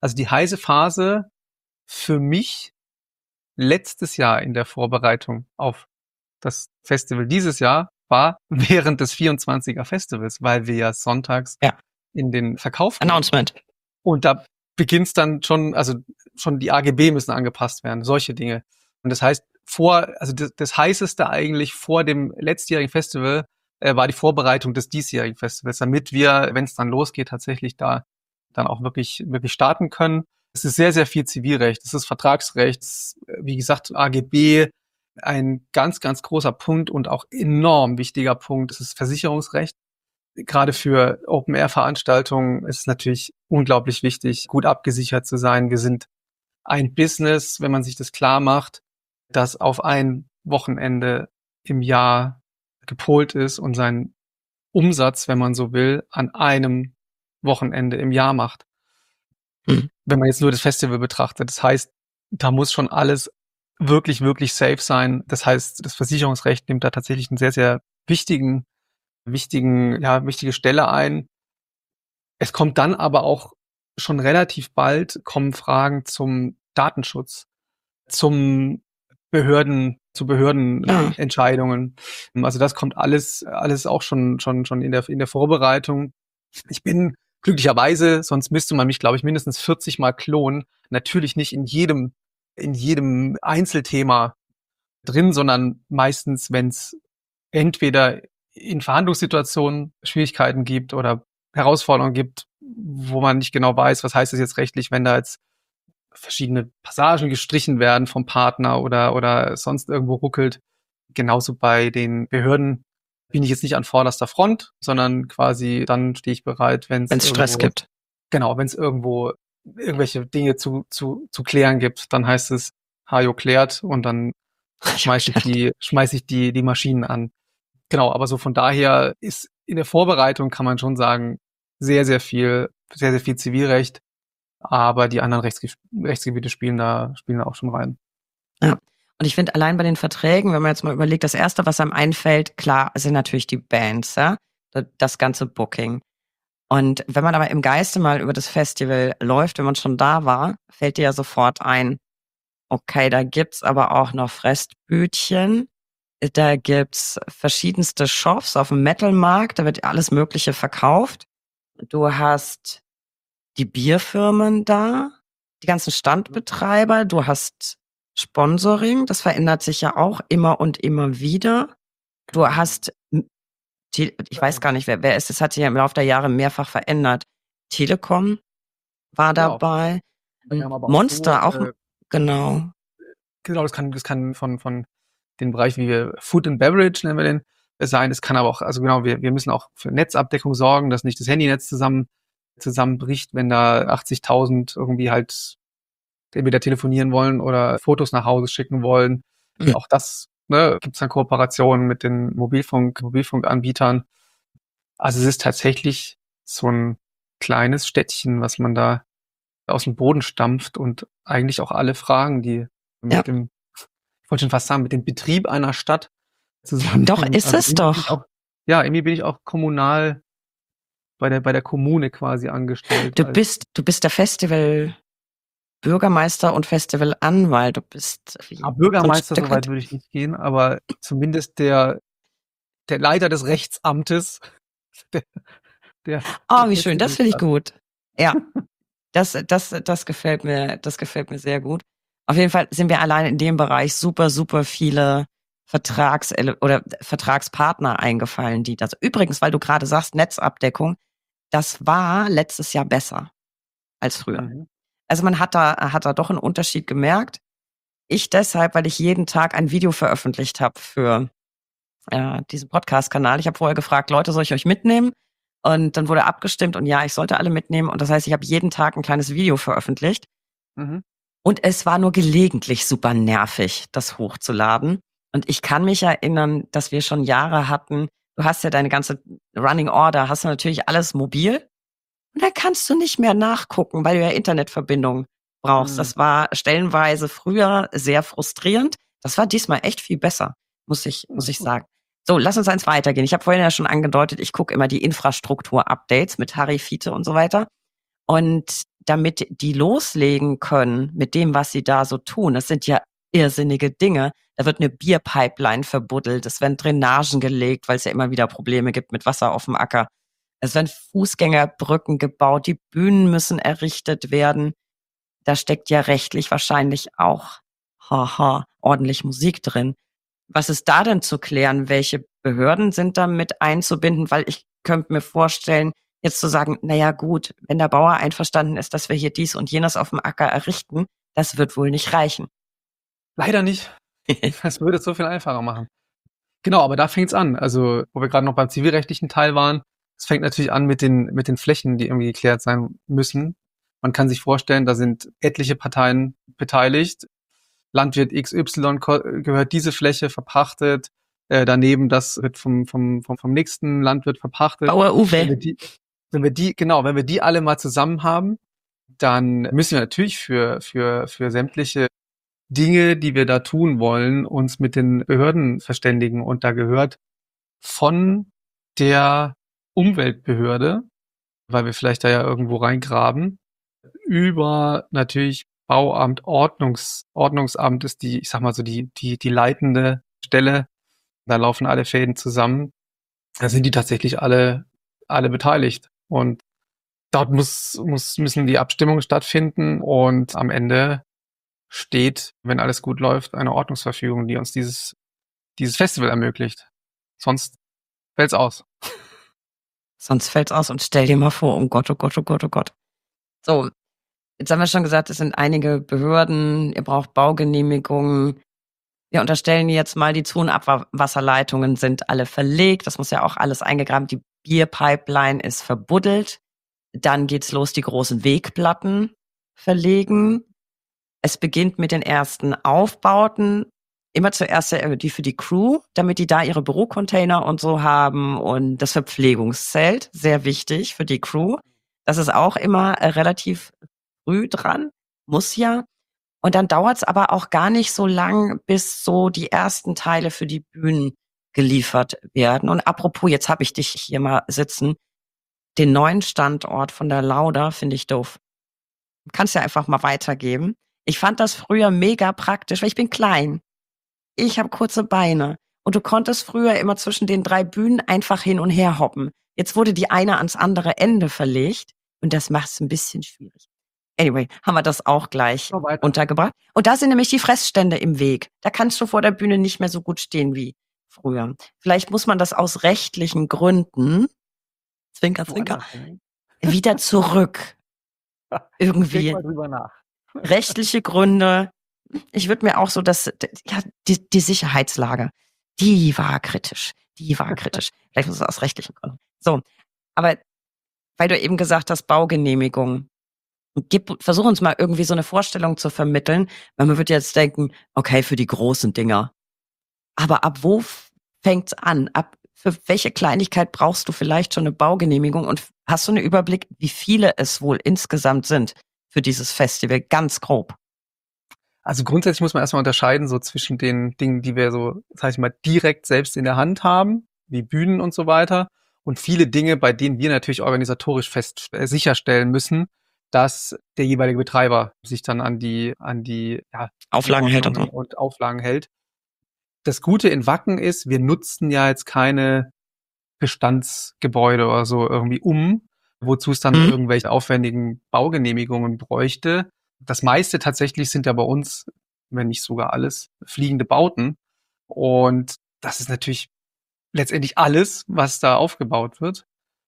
Also die heiße Phase für mich letztes Jahr in der Vorbereitung auf das Festival dieses Jahr war während des vierundzwanziger Festivals, weil wir ja sonntags ja. in den Verkauf gehen. Announcement. Und da beginnt's dann schon, also schon die A G B müssen angepasst werden, solche Dinge. Und das heißt, vor, also das, das heißeste eigentlich vor dem letztjährigen Festival äh, war die Vorbereitung des diesjährigen Festivals, damit wir, wenn es dann losgeht, tatsächlich da dann auch wirklich wirklich starten können. Es ist sehr, sehr viel Zivilrecht, es ist Vertragsrecht, wie gesagt, A G B, ein ganz, ganz großer Punkt und auch enorm wichtiger Punkt, es ist Versicherungsrecht. Gerade für Open-Air-Veranstaltungen ist es natürlich unglaublich wichtig, gut abgesichert zu sein. Wir sind ein Business, wenn man sich das klar macht, das auf ein Wochenende im Jahr gepolt ist und seinen Umsatz, wenn man so will, an einem Wochenende im Jahr macht. Mhm. Wenn man jetzt nur das Festival betrachtet. Das heißt, da muss schon alles wirklich, wirklich safe sein. Das heißt, das Versicherungsrecht nimmt da tatsächlich einen sehr, sehr wichtigen wichtigen, ja, wichtige Stelle ein. Es kommt dann aber auch schon relativ bald kommen Fragen zum Datenschutz, zum Behörden, zu Behördenentscheidungen. Ja. Also das kommt alles, alles auch schon, schon, schon in der, in der Vorbereitung. Ich bin glücklicherweise, sonst müsste man mich, glaube ich, mindestens vierzig Mal klonen. Natürlich nicht in jedem, in jedem Einzelthema drin, sondern meistens, wenn es entweder in Verhandlungssituationen Schwierigkeiten gibt oder Herausforderungen gibt, wo man nicht genau weiß, was heißt es jetzt rechtlich, wenn da jetzt verschiedene Passagen gestrichen werden vom Partner oder oder sonst irgendwo ruckelt. Genauso bei den Behörden bin ich jetzt nicht an vorderster Front, sondern quasi dann stehe ich bereit, wenn es Stress gibt. Genau, wenn es irgendwo irgendwelche Dinge zu zu zu klären gibt, dann heißt es Hajo klärt und dann schmeiße ich die schmeiße ich die die Maschinen an. Genau, aber so von daher ist in der Vorbereitung, kann man schon sagen, sehr, sehr viel, sehr, sehr viel Zivilrecht, aber die anderen Rechtsge- Rechtsgebiete spielen da, spielen da auch schon rein. Ja, und ich finde allein bei den Verträgen, wenn man jetzt mal überlegt, das Erste, was einem einfällt, klar, sind natürlich die Bands, ja, das ganze Booking. Und wenn man aber im Geiste mal über das Festival läuft, wenn man schon da war, fällt dir ja sofort ein, okay, da gibt's aber auch noch Fressbütchen. Da gibt's verschiedenste Shops auf dem Metalmarkt, da wird alles Mögliche verkauft. Du hast die Bierfirmen da, die ganzen Standbetreiber, du hast Sponsoring, das verändert sich ja auch immer und immer wieder. Du hast, ich weiß gar nicht, wer, wer ist, das hat sich ja im Laufe der Jahre mehrfach verändert. Telekom war dabei, ja, Monster auch, so, äh, genau. Genau, das kann, das kann von, von den Bereich, wie wir Food and Beverage nennen wir den, sein. Es kann aber auch, also genau, wir, wir müssen auch für Netzabdeckung sorgen, dass nicht das Handynetz zusammen, zusammenbricht, wenn da achtzigtausend irgendwie halt entweder telefonieren wollen oder Fotos nach Hause schicken wollen. Mhm. Auch das, ne, gibt es dann Kooperationen mit den Mobilfunk, Mobilfunkanbietern. Also es ist tatsächlich so ein kleines Städtchen, was man da aus dem Boden stampft und eigentlich auch alle Fragen, die mit ja. dem, ich wollte schon fast sagen, mit dem Betrieb einer Stadt zusammen. Doch, ist also es doch. Auch, ja, irgendwie bin ich auch kommunal bei der, bei der Kommune quasi angestellt. Du bist, du bist der Festival Bürgermeister und Festivalanwalt. Du bist ja, Bürgermeister, so weit würde ich nicht gehen, aber zumindest der, der Leiter des Rechtsamtes. Der, der, oh, wie schön, das finde ich gut. Ja, das, das, das gefällt mir, das gefällt mir sehr gut. Auf jeden Fall sind wir allein in dem Bereich super, super viele Vertrags- oder Vertragspartner eingefallen, die das. Übrigens, weil du gerade sagst, Netzabdeckung, das war letztes Jahr besser als früher. Mhm. Also man hat da, hat da doch einen Unterschied gemerkt. Ich deshalb, weil ich jeden Tag ein Video veröffentlicht habe für äh, diesen Podcast-Kanal. Ich habe vorher gefragt, Leute, soll ich euch mitnehmen? Und dann wurde abgestimmt und ja, ich sollte alle mitnehmen. Und das heißt, ich habe jeden Tag ein kleines Video veröffentlicht. Mhm. Und es war nur gelegentlich super nervig, das hochzuladen. Und ich kann mich erinnern, dass wir schon Jahre hatten, du hast ja deine ganze Running Order, hast du natürlich alles mobil. Und da kannst du nicht mehr nachgucken, weil du ja Internetverbindung brauchst. Mhm. Das war stellenweise früher sehr frustrierend. Das war diesmal echt viel besser, muss ich, muss ich sagen. So, lass uns eins weitergehen. Ich habe vorhin ja schon angedeutet, ich gucke immer die Infrastruktur-Updates mit Harry Fiete und so weiter. Und damit die loslegen können mit dem, was sie da so tun. Das sind ja irrsinnige Dinge. Da wird eine Bierpipeline verbuddelt, es werden Drainagen gelegt, weil es ja immer wieder Probleme gibt mit Wasser auf dem Acker. Es werden Fußgängerbrücken gebaut, die Bühnen müssen errichtet werden. Da steckt ja rechtlich wahrscheinlich auch, haha, ordentlich Musik drin. Was ist da denn zu klären? Welche Behörden sind da mit einzubinden? Weil ich könnte mir vorstellen, jetzt zu sagen, naja gut, wenn der Bauer einverstanden ist, dass wir hier dies und jenes auf dem Acker errichten, das wird wohl nicht reichen. Leider nicht. Das würde es so viel einfacher machen. Genau, aber da fängt's an. Also, wo wir gerade noch beim zivilrechtlichen Teil waren, es fängt natürlich an mit den, mit den Flächen, die irgendwie geklärt sein müssen. Man kann sich vorstellen, da sind etliche Parteien beteiligt. Landwirt X Y gehört diese Fläche verpachtet. Äh, daneben, das wird vom, vom, vom, vom nächsten Landwirt verpachtet. Bauer Uwe. Wenn wir die, wenn wir die, genau, wenn wir die alle mal zusammen haben, dann müssen wir natürlich für, für, für sämtliche Dinge, die wir da tun wollen, uns mit den Behörden verständigen. Und da gehört von der Umweltbehörde, weil wir vielleicht da ja irgendwo reingraben, über natürlich Bauamt, Ordnungs, Ordnungsamt ist die, ich sag mal so, die, die, die leitende Stelle. Da laufen alle Fäden zusammen. Da sind die tatsächlich alle, alle beteiligt. Und dort muss, muss, müssen die Abstimmungen stattfinden und am Ende steht, wenn alles gut läuft, eine Ordnungsverfügung, die uns dieses, dieses Festival ermöglicht. Sonst fällt's aus. Sonst fällt's aus und stell dir mal vor, oh Gott, oh Gott, oh Gott, oh Gott. So, jetzt haben wir schon gesagt, es sind einige Behörden, ihr braucht Baugenehmigungen. Wir unterstellen jetzt mal, die Zu- und Abwasserleitungen sind alle verlegt. Das muss ja auch alles eingegraben. Die Bierpipeline ist verbuddelt. Dann geht's los, die großen Wegplatten verlegen. Es beginnt mit den ersten Aufbauten. Immer zuerst die für die Crew, damit die da ihre Bürocontainer und so haben und das Verpflegungszelt, sehr wichtig für die Crew. Das ist auch immer relativ früh dran, muss ja. Und dann dauert's aber auch gar nicht so lang, bis so die ersten Teile für die Bühnen geliefert werden. Und apropos, jetzt habe ich dich hier mal sitzen, den neuen Standort von der Lauda finde ich doof. Kannst ja einfach mal weitergeben. Ich fand das früher mega praktisch, weil ich bin klein. Ich habe kurze Beine. Und du konntest früher immer zwischen den drei Bühnen einfach hin und her hoppen. Jetzt wurde die eine ans andere Ende verlegt. Und das macht es ein bisschen schwierig. Anyway, haben wir das auch gleich So weiter. untergebracht. Und da sind nämlich die Fressstände im Weg. Da kannst du vor der Bühne nicht mehr so gut stehen wie früher. Vielleicht muss man das aus rechtlichen Gründen, Zwinker, Zwinker, wieder zurück. Irgendwie. Denk mal drüber nach. Rechtliche Gründe. Ich würde mir auch so, dass ja, die, die Sicherheitslage, die war kritisch. Die war kritisch. Vielleicht muss es aus rechtlichen Gründen. So, aber weil du eben gesagt hast, Baugenehmigung. Gib, versuch uns mal irgendwie so eine Vorstellung zu vermitteln, weil man wird jetzt denken, okay, für die großen Dinger. Aber ab wo fängt's an? Ab für welche Kleinigkeit brauchst du vielleicht schon eine Baugenehmigung? Und hast du einen Überblick, wie viele es wohl insgesamt sind für dieses Festival? Ganz grob. Also grundsätzlich muss man erstmal unterscheiden so zwischen den Dingen, die wir so, sag ich mal, direkt selbst in der Hand haben, wie Bühnen und so weiter, und viele Dinge, bei denen wir natürlich organisatorisch fest äh, sicherstellen müssen, dass der jeweilige Betreiber sich dann an die an die ja, Auflagen hält und so. und Auflagen hält. Das Gute in Wacken ist, wir nutzen ja jetzt keine Bestandsgebäude oder so irgendwie um, wozu es dann Mhm. irgendwelche aufwendigen Baugenehmigungen bräuchte. Das meiste tatsächlich sind ja bei uns, wenn nicht sogar alles, fliegende Bauten. Und das ist natürlich letztendlich alles, was da aufgebaut wird.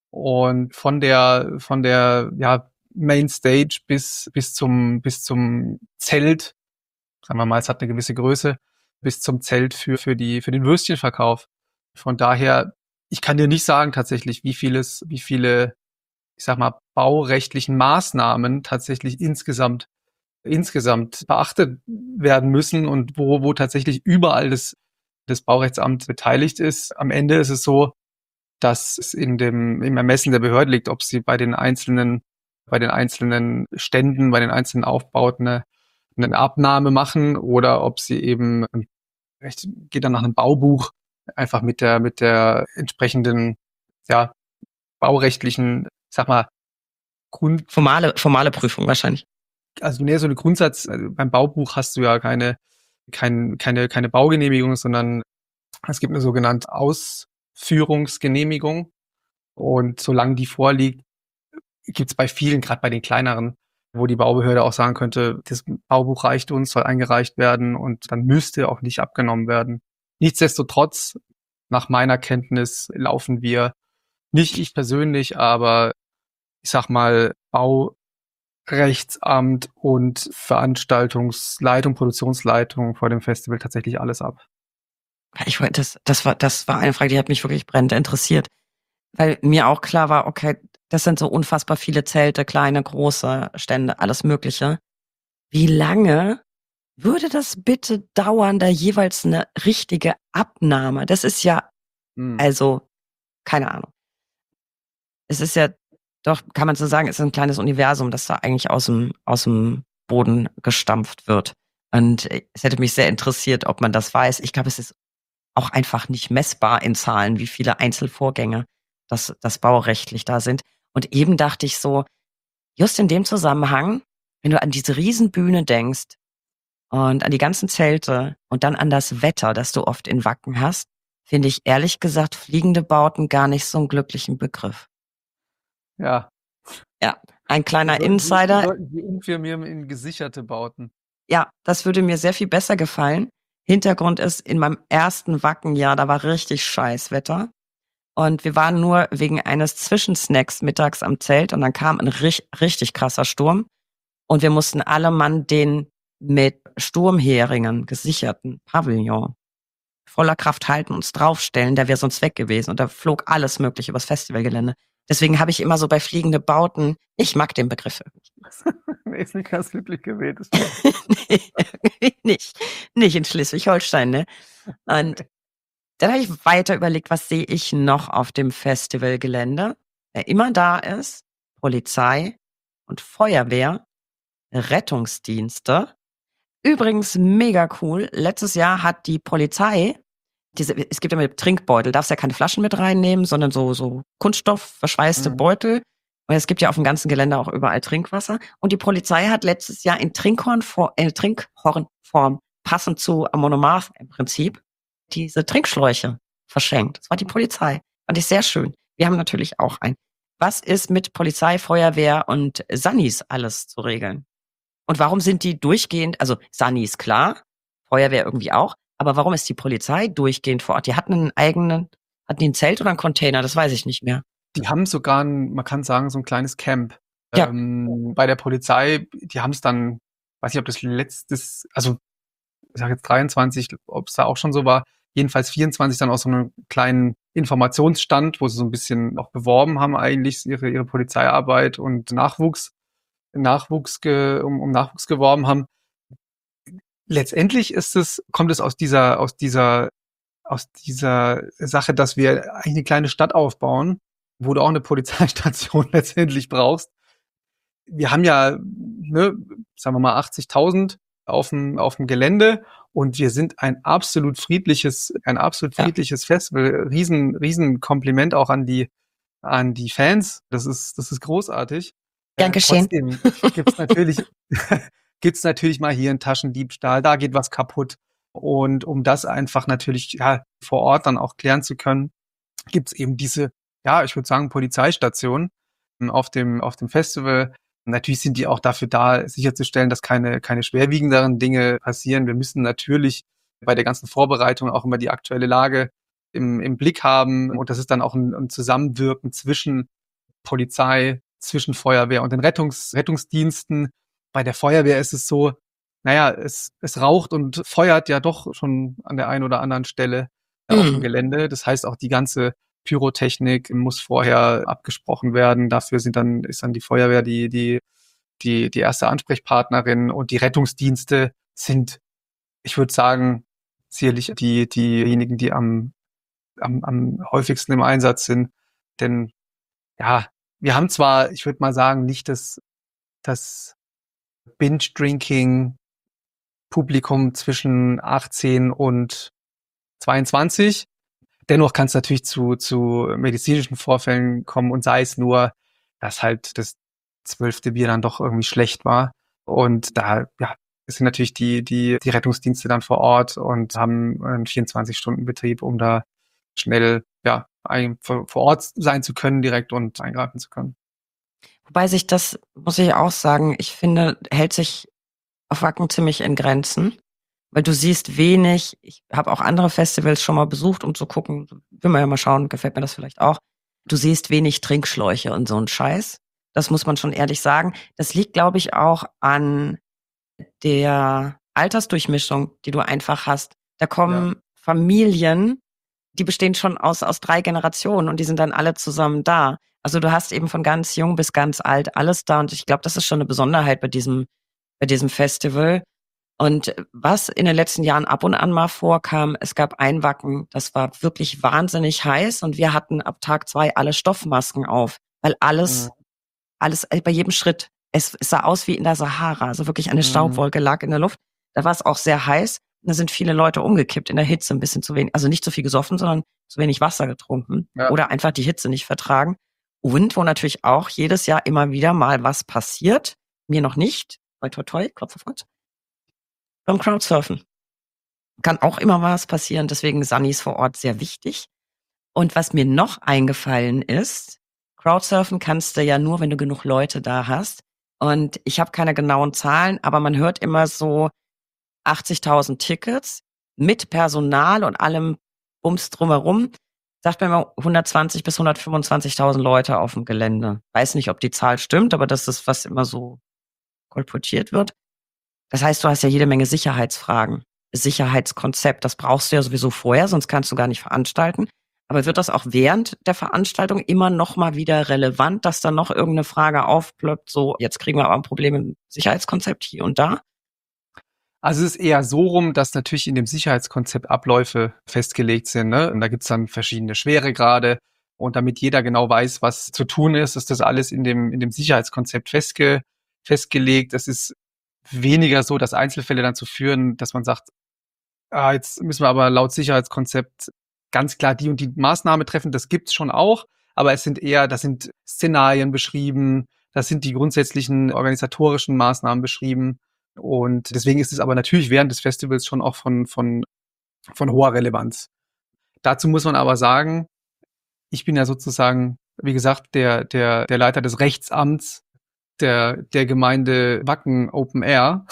Und von der, von der, ja, Main Stage bis, bis zum, bis zum Zelt, sagen wir mal, es hat eine gewisse Größe, bis zum Zelt für, für die, für den Würstchenverkauf. Von daher, ich kann dir nicht sagen tatsächlich, wie vieles, wie viele, ich sag mal, baurechtlichen Maßnahmen tatsächlich insgesamt insgesamt beachtet werden müssen und wo, wo tatsächlich überall das, das Baurechtsamt beteiligt ist. Am Ende ist es so, dass es in dem, im Ermessen der Behörde liegt, ob sie bei den einzelnen, bei den einzelnen Ständen, bei den einzelnen Aufbauten eine, eine Abnahme machen oder ob sie eben, vielleicht geht dann nach einem Baubuch einfach mit der, mit der entsprechenden, ja, baurechtlichen, ich sag mal, Grund... Formale, formale Prüfung wahrscheinlich. Also nee, so eine Grundsatz, also beim Baubuch hast du ja keine, kein, keine, keine Baugenehmigung, sondern es gibt eine sogenannte Ausführungsgenehmigung. Und solange die vorliegt, gibt es bei vielen, gerade bei den kleineren, wo die Baubehörde auch sagen könnte, das Baubuch reicht uns, soll eingereicht werden und dann müsste auch nicht abgenommen werden. Nichtsdestotrotz, nach meiner Kenntnis, laufen wir, nicht ich persönlich, aber ich sag mal, Baurechtsamt und Veranstaltungsleitung, Produktionsleitung vor dem Festival tatsächlich alles ab. Ich wollte, das, das war, das war eine Frage, die hat mich wirklich brennend interessiert. Weil mir auch klar war, okay, das sind so unfassbar viele Zelte, kleine, große Stände, alles Mögliche. Wie lange würde das bitte dauern, da jeweils eine richtige Abnahme? Das ist ja, hm. also, keine Ahnung. Es ist ja, doch, kann man so sagen, es ist ein kleines Universum, das da eigentlich aus dem, aus dem Boden gestampft wird. Und es hätte mich sehr interessiert, ob man das weiß. Ich glaube, es ist auch einfach nicht messbar in Zahlen, wie viele Einzelvorgänge das, das baurechtlich da sind. Und eben dachte ich so, just in dem Zusammenhang, wenn du an diese Riesenbühne denkst und an die ganzen Zelte und dann an das Wetter, das du oft in Wacken hast, finde ich ehrlich gesagt fliegende Bauten gar nicht so einen glücklichen Begriff. Ja. Ja, ein kleiner sollten Insider. Sie, sollten Sie umfirmieren in gesicherte Bauten. Ja, das würde mir sehr viel besser gefallen. Hintergrund ist, in meinem ersten Wackenjahr, da war richtig Scheißwetter. Und wir waren nur wegen eines Zwischensnacks mittags am Zelt und dann kam ein richtig, richtig krasser Sturm. Und wir mussten alle Mann den mit Sturmheringen gesicherten Pavillon voller Kraft halten, uns draufstellen, der wäre sonst weg gewesen. Und da flog alles mögliche übers Festivalgelände. Deswegen habe ich immer so bei fliegende Bauten, ich mag den Begriff nicht. Nee, ist nicht ganz glücklich gewählt. Nee, nicht. Nicht in Schleswig-Holstein, ne? Und dann habe ich weiter überlegt, was sehe ich noch auf dem Festivalgelände? Wer immer da ist, Polizei und Feuerwehr, Rettungsdienste. Übrigens mega cool. Letztes Jahr hat die Polizei, diese, es gibt ja mit Trinkbeutel, darfst ja keine Flaschen mit reinnehmen, sondern so, so Kunststoff, verschweißte mhm. Beutel. Und es gibt ja auf dem ganzen Gelände auch überall Trinkwasser. Und die Polizei hat letztes Jahr in Trinkhornform, äh, Trinkhornform, passend zu Monomarth im Prinzip, diese Trinkschläuche verschenkt. Das war die Polizei. Fand ich sehr schön. Wir haben natürlich auch einen. Was ist mit Polizei, Feuerwehr und Sannis alles zu regeln? Und warum sind die durchgehend, also Sannis klar, Feuerwehr irgendwie auch, aber warum ist die Polizei durchgehend vor Ort? Die hatten einen eigenen, hatten die ein Zelt oder einen Container? Das weiß ich nicht mehr. Die haben sogar, ein, man kann sagen, so ein kleines Camp. Ja. Ähm, bei der Polizei, die haben es dann, weiß nicht, ob das letztes, also ich sage jetzt dreiundzwanzig, ob es da auch schon so war, jedenfalls vierundzwanzig dann auch so einen kleinen Informationsstand, wo sie so ein bisschen auch beworben haben eigentlich ihre ihre Polizeiarbeit und Nachwuchs, Nachwuchs ge, um, um Nachwuchs geworben haben. Letztendlich ist es, kommt es aus dieser, aus dieser, aus dieser Sache, dass wir eigentlich eine kleine Stadt aufbauen, wo du auch eine Polizeistation letztendlich brauchst. Wir haben ja, ne, sagen wir mal achtzigtausend auf dem, auf dem Gelände und wir sind ein absolut friedliches, ein absolut friedliches ja. Festival. Riesen, riesen Kompliment auch an die, an die Fans. Das ist, das ist großartig. Dankeschön. Äh, trotzdem gibt's natürlich, gibt's natürlich mal hier einen Taschendiebstahl, da geht was kaputt. Und um das einfach natürlich, ja, vor Ort dann auch klären zu können, gibt's eben diese, ja, ich würde sagen, Polizeistation auf dem, auf dem Festival. Natürlich sind die auch dafür da, sicherzustellen, dass keine, keine schwerwiegenderen Dinge passieren. Wir müssen natürlich bei der ganzen Vorbereitung auch immer die aktuelle Lage im, im Blick haben. Und das ist dann auch ein, ein Zusammenwirken zwischen Polizei, zwischen Feuerwehr und den Rettungs, Rettungsdiensten. Bei der Feuerwehr ist es so, naja, es, es raucht und feuert ja doch schon an der einen oder anderen Stelle mhm. auf dem Gelände. Das heißt, auch die ganze Pyrotechnik muss vorher abgesprochen werden. Dafür sind dann, ist dann die Feuerwehr die, die, die, die erste Ansprechpartnerin und die Rettungsdienste sind, ich würde sagen, sicherlich die, diejenigen, die am, am, am häufigsten im Einsatz sind. Denn, ja, wir haben zwar, ich würde mal sagen, nicht das, das Binge-Drinking-Publikum zwischen achtzehn und zweiundzwanzig. Dennoch kann es natürlich zu, zu medizinischen Vorfällen kommen und sei es nur, dass halt das zwölfte Bier dann doch irgendwie schlecht war. Und da, ja, sind natürlich die, die, die Rettungsdienste dann vor Ort und haben einen vierundzwanzig-Stunden-Betrieb, um da schnell, ja, ein, vor, vor Ort sein zu können direkt und eingreifen zu können. Wobei sich das, muss ich auch sagen, ich finde, hält sich auf Wacken ziemlich in Grenzen, weil du siehst wenig. Ich habe auch andere Festivals schon mal besucht, um zu gucken, will man ja mal schauen, gefällt mir das vielleicht auch. Du siehst wenig Trinkschläuche und so ein Scheiß. Das muss man schon ehrlich sagen. Das liegt, glaube ich, auch an der Altersdurchmischung, die du einfach hast. Da kommen ja. Familien, die bestehen schon aus, aus drei Generationen und die sind dann alle zusammen da. Also du hast eben von ganz jung bis ganz alt alles da und ich glaube, das ist schon eine Besonderheit bei diesem, bei diesem Festival. Und was in den letzten Jahren ab und an mal vorkam, es gab ein Wacken, das war wirklich wahnsinnig heiß und wir hatten ab Tag zwei alle Stoffmasken auf, weil alles, mhm. alles bei jedem Schritt, es, es sah aus wie in der Sahara, also wirklich eine mhm. Staubwolke lag in der Luft. Da war es auch sehr heiß. Da sind viele Leute umgekippt in der Hitze, ein bisschen zu wenig, also nicht zu viel gesoffen, sondern zu wenig Wasser getrunken ja. oder einfach die Hitze nicht vertragen. Und wo natürlich auch jedes Jahr immer wieder mal was passiert, mir noch nicht, toi toi toi, Klopf auf Holz, beim Crowdsurfen. Kann auch immer was passieren, deswegen Sunnies vor Ort sehr wichtig. Und was mir noch eingefallen ist, Crowdsurfen kannst du ja nur, wenn du genug Leute da hast. Und ich habe keine genauen Zahlen, aber man hört immer so achtzigtausend Tickets mit Personal und allem Bums drumherum. Sagt man immer hundertzwanzig bis hundertfünfundzwanzigtausend Leute auf dem Gelände. Weiß nicht, ob die Zahl stimmt, aber das ist, was immer so kolportiert wird. Das heißt, du hast ja jede Menge Sicherheitsfragen. Sicherheitskonzept, das brauchst du ja sowieso vorher, sonst kannst du gar nicht veranstalten. Aber wird das auch während der Veranstaltung immer noch mal wieder relevant, dass da noch irgendeine Frage aufploppt, so, jetzt kriegen wir aber ein Problem im Sicherheitskonzept hier und da? Also es ist eher so rum, dass natürlich in dem Sicherheitskonzept Abläufe festgelegt sind. Ne? Und da gibt's dann verschiedene Schweregrade. Und damit jeder genau weiß, was zu tun ist, ist das alles in dem, in dem Sicherheitskonzept festge, festgelegt. Es ist weniger so, dass Einzelfälle dann zu führen, dass man sagt, ah, jetzt müssen wir aber laut Sicherheitskonzept ganz klar die und die Maßnahme treffen. Das gibt's schon auch, aber es sind eher, das sind Szenarien beschrieben, das sind die grundsätzlichen organisatorischen Maßnahmen beschrieben. Und deswegen ist es aber natürlich während des Festivals schon auch von, von, von hoher Relevanz. Dazu muss man aber sagen, ich bin ja sozusagen, wie gesagt, der, der, der Leiter des Rechtsamts der, der Gemeinde Wacken Open Air.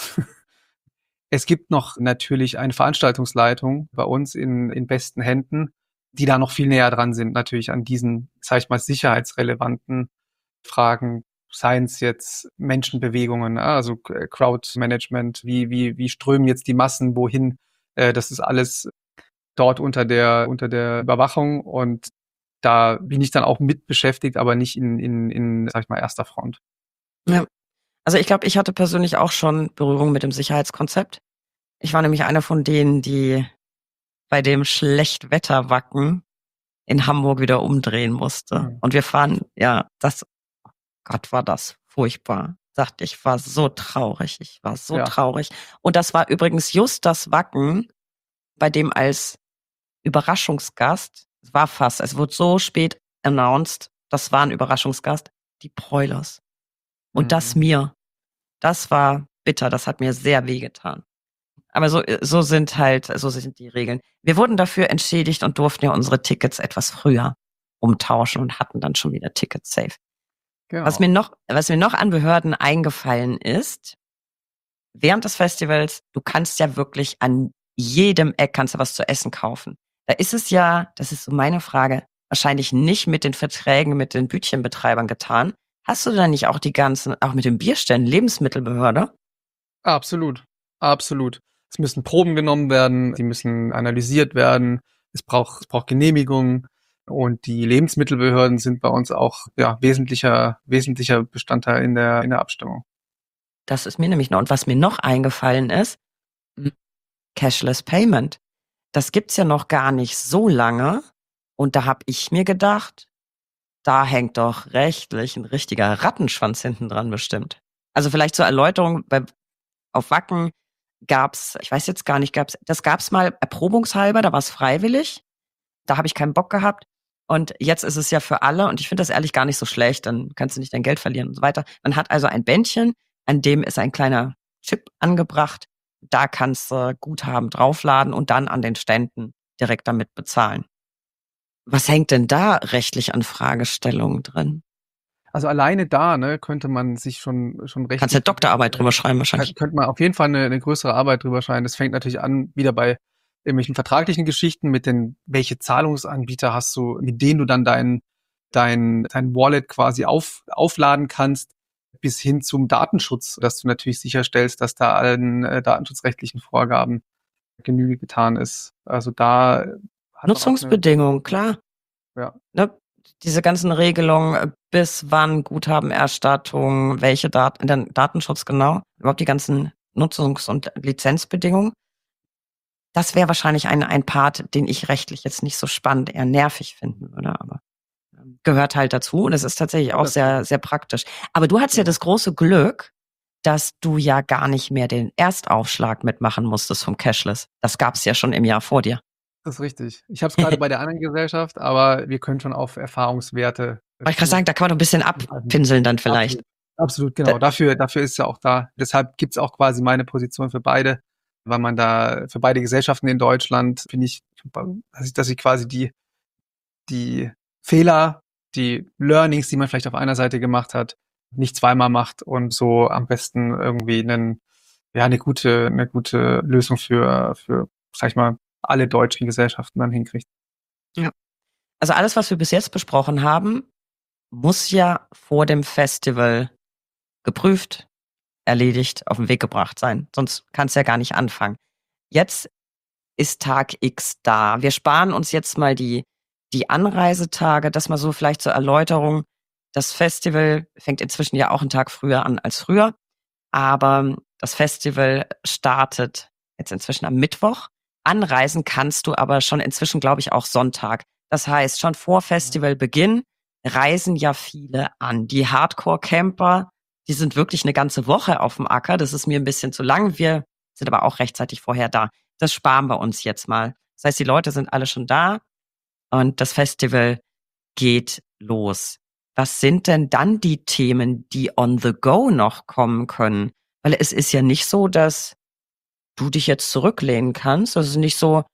Es gibt noch natürlich eine Veranstaltungsleitung bei uns in, in besten Händen, die da noch viel näher dran sind, natürlich an diesen, sag ich mal, sicherheitsrelevanten Fragen. Seien es jetzt Menschenbewegungen, also Crowdmanagement, wie, wie, wie strömen jetzt die Massen wohin? Das ist alles dort unter der, unter der Überwachung und da bin ich dann auch mit beschäftigt, aber nicht in, in, in, sag ich mal, erster Front. Ja. Also ich glaube, ich hatte persönlich auch schon Berührung mit dem Sicherheitskonzept. Ich war nämlich einer von denen, die bei dem Schlechtwetterwacken in Hamburg wieder umdrehen musste. Mhm. Und wir fahren, ja, das, Gott, war das furchtbar. Sagte, ich war so traurig, ich war so ja. traurig. Und das war übrigens just das Wacken, bei dem als Überraschungsgast, es war fast, es wurde so spät announced, das war ein Überraschungsgast, die Broilers. Und mhm. das mir, das war bitter, das hat mir sehr wehgetan. Aber so, so sind halt, so sind die Regeln. Wir wurden dafür entschädigt und durften ja unsere Tickets etwas früher umtauschen und hatten dann schon wieder Tickets safe. Genau. Was mir noch, was mir noch an Behörden eingefallen ist, während des Festivals, du kannst ja wirklich an jedem Eck kannst du was zu essen kaufen. Da ist es ja, das ist so meine Frage, wahrscheinlich nicht mit den Verträgen mit den Bütchenbetreibern getan. Hast du da nicht auch die ganzen, auch mit den Bierständen, Lebensmittelbehörde? Absolut, absolut. Es müssen Proben genommen werden, die müssen analysiert werden, es braucht, es braucht Genehmigungen und die Lebensmittelbehörden sind bei uns auch ja wesentlicher, wesentlicher Bestandteil in der, in der Abstimmung. Das ist mir nämlich noch, und was mir noch eingefallen ist, Cashless Payment. Das gibt's ja noch gar nicht so lange und da habe ich mir gedacht, da hängt doch rechtlich ein richtiger Rattenschwanz hinten dran bestimmt. Also vielleicht zur Erläuterung, bei, auf Wacken gab's, ich weiß jetzt gar nicht, gab's, das gab's mal erprobungshalber, da war es freiwillig. Da habe ich keinen Bock gehabt. Und jetzt ist es ja für alle, und ich finde das ehrlich gar nicht so schlecht, dann kannst du nicht dein Geld verlieren und so weiter. Man hat also ein Bändchen, an dem ist ein kleiner Chip angebracht. Da kannst du Guthaben draufladen und dann an den Ständen direkt damit bezahlen. Was hängt denn da rechtlich an Fragestellungen drin? Also alleine da, ne, könnte man sich schon schon rechtlich... Kannst ja Doktorarbeit drüber schreiben wahrscheinlich. Könnte man auf jeden Fall eine, eine größere Arbeit drüber schreiben. Das fängt natürlich an, wieder bei irgendwelchen vertraglichen Geschichten mit den, welche Zahlungsanbieter hast du, mit denen du dann dein, dein, dein Wallet quasi auf, aufladen kannst, bis hin zum Datenschutz, dass du natürlich sicherstellst, dass da allen äh, datenschutzrechtlichen Vorgaben Genüge getan ist. Also da hat Nutzungsbedingungen, klar. Ja. Ne? Diese ganzen Regelungen, bis wann Guthabenerstattung, welche Daten, dann Datenschutz genau, überhaupt die ganzen Nutzungs- und Lizenzbedingungen. Das wäre wahrscheinlich ein, ein Part, den ich rechtlich jetzt nicht so spannend, eher nervig finden würde, aber ähm, gehört halt dazu und es ist tatsächlich auch sehr, sehr praktisch. Aber du hattest ja das große Glück, dass du ja gar nicht mehr den Erstaufschlag mitmachen musstest vom Cashless. Das gab es ja schon im Jahr vor dir. Das ist richtig. Ich habe es gerade bei der anderen Gesellschaft, aber wir können schon auf Erfahrungswerte... Wollte ich gerade sagen, da kann man doch ein bisschen abpinseln dann vielleicht. Absolut, absolut genau. Da, dafür, dafür ist ja auch da. Deshalb gibt's auch quasi meine Position für beide, weil man da für beide Gesellschaften in Deutschland, finde ich, dass ich, dass ich quasi die, die Fehler, die Learnings, die man vielleicht auf einer Seite gemacht hat, nicht zweimal macht und so am besten irgendwie einen, ja, eine gute, eine gute Lösung für, für, sag ich mal, alle deutschen Gesellschaften dann hinkriegt. Ja. Also alles, was wir bis jetzt besprochen haben, muss ja vor dem Festival geprüft, erledigt, auf den Weg gebracht sein. Sonst kannst du ja gar nicht anfangen. Jetzt ist Tag X da. Wir sparen uns jetzt mal die, die Anreisetage, das mal so vielleicht zur Erläuterung. Das Festival fängt inzwischen ja auch einen Tag früher an als früher, aber das Festival startet jetzt inzwischen am Mittwoch. Anreisen kannst du aber schon inzwischen, glaube ich, auch Sonntag. Das heißt, schon vor Festivalbeginn reisen ja viele an. Die Hardcore-Camper, die sind wirklich eine ganze Woche auf dem Acker. Das ist mir ein bisschen zu lang. Wir sind aber auch rechtzeitig vorher da. Das sparen wir uns jetzt mal. Das heißt, die Leute sind alle schon da und das Festival geht los. Was sind denn dann die Themen, die on the go noch kommen können? Weil es ist ja nicht so, dass du dich jetzt zurücklehnen kannst. Es ist nicht so,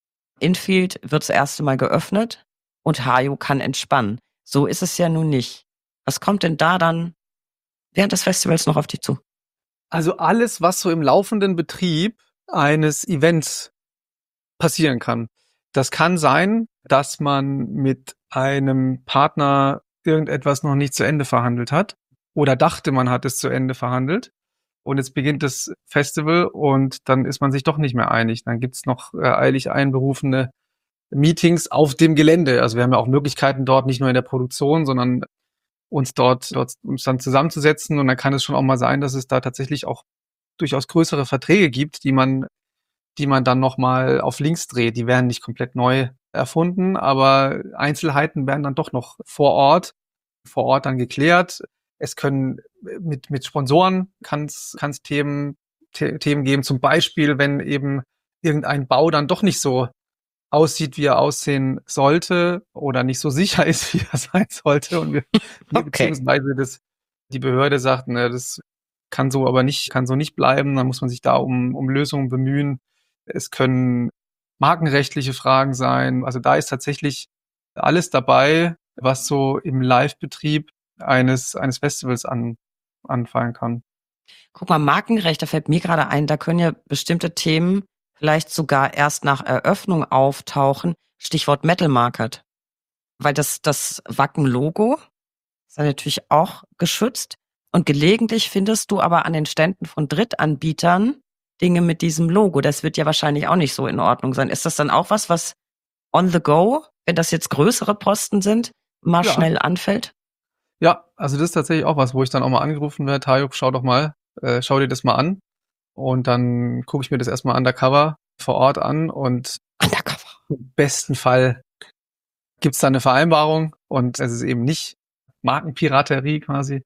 Infield wird das erste Mal geöffnet und Hajo kann entspannen. So ist es ja nun nicht. Was kommt denn da dann während des Festivals noch auf dich zu? Also alles, was so im laufenden Betrieb eines Events passieren kann. Das kann sein, dass man mit einem Partner irgendetwas noch nicht zu Ende verhandelt hat oder dachte, man hat es zu Ende verhandelt. Und jetzt beginnt das Festival und dann ist man sich doch nicht mehr einig. Dann gibt's noch äh, eilig einberufene Meetings auf dem Gelände. Also wir haben ja auch Möglichkeiten dort, nicht nur in der Produktion, sondern uns dort, dort uns dann zusammenzusetzen. Und dann kann es schon auch mal sein, dass es da tatsächlich auch durchaus größere Verträge gibt, die man, die man dann nochmal auf links dreht. Die werden nicht komplett neu erfunden, aber Einzelheiten werden dann doch noch vor Ort, vor Ort dann geklärt. Es können mit, mit Sponsoren kann es Themen, The- Themen geben. Zum Beispiel, wenn eben irgendein Bau dann doch nicht so aussieht, wie er aussehen sollte oder nicht so sicher ist, wie er sein sollte. Und wir, Okay. beziehungsweise das, die Behörde sagt, ne, das kann so aber nicht, kann so nicht bleiben. Dann muss man sich da um, um Lösungen bemühen. Es können markenrechtliche Fragen sein. Also da ist tatsächlich alles dabei, was so im Live-Betrieb eines, eines Festivals an, anfallen kann. Guck mal, Markenrecht, da fällt mir gerade ein, da können ja bestimmte Themen vielleicht sogar erst nach Eröffnung auftauchen. Stichwort Metal Market. Weil das, das Wacken-Logo ist ja natürlich auch geschützt. Und gelegentlich findest du aber an den Ständen von Drittanbietern Dinge mit diesem Logo. Das wird ja wahrscheinlich auch nicht so in Ordnung sein. Ist das dann auch was, was on the go, wenn das jetzt größere Posten sind, mal Ja. schnell anfällt? Ja, also das ist tatsächlich auch was, wo ich dann auch mal angerufen werde, Tajuk, schau doch mal, äh, schau dir das mal an. Und dann gucke ich mir das erstmal undercover vor Ort an und Undercover. im besten Fall gibt's da eine Vereinbarung und es ist eben nicht Markenpiraterie quasi.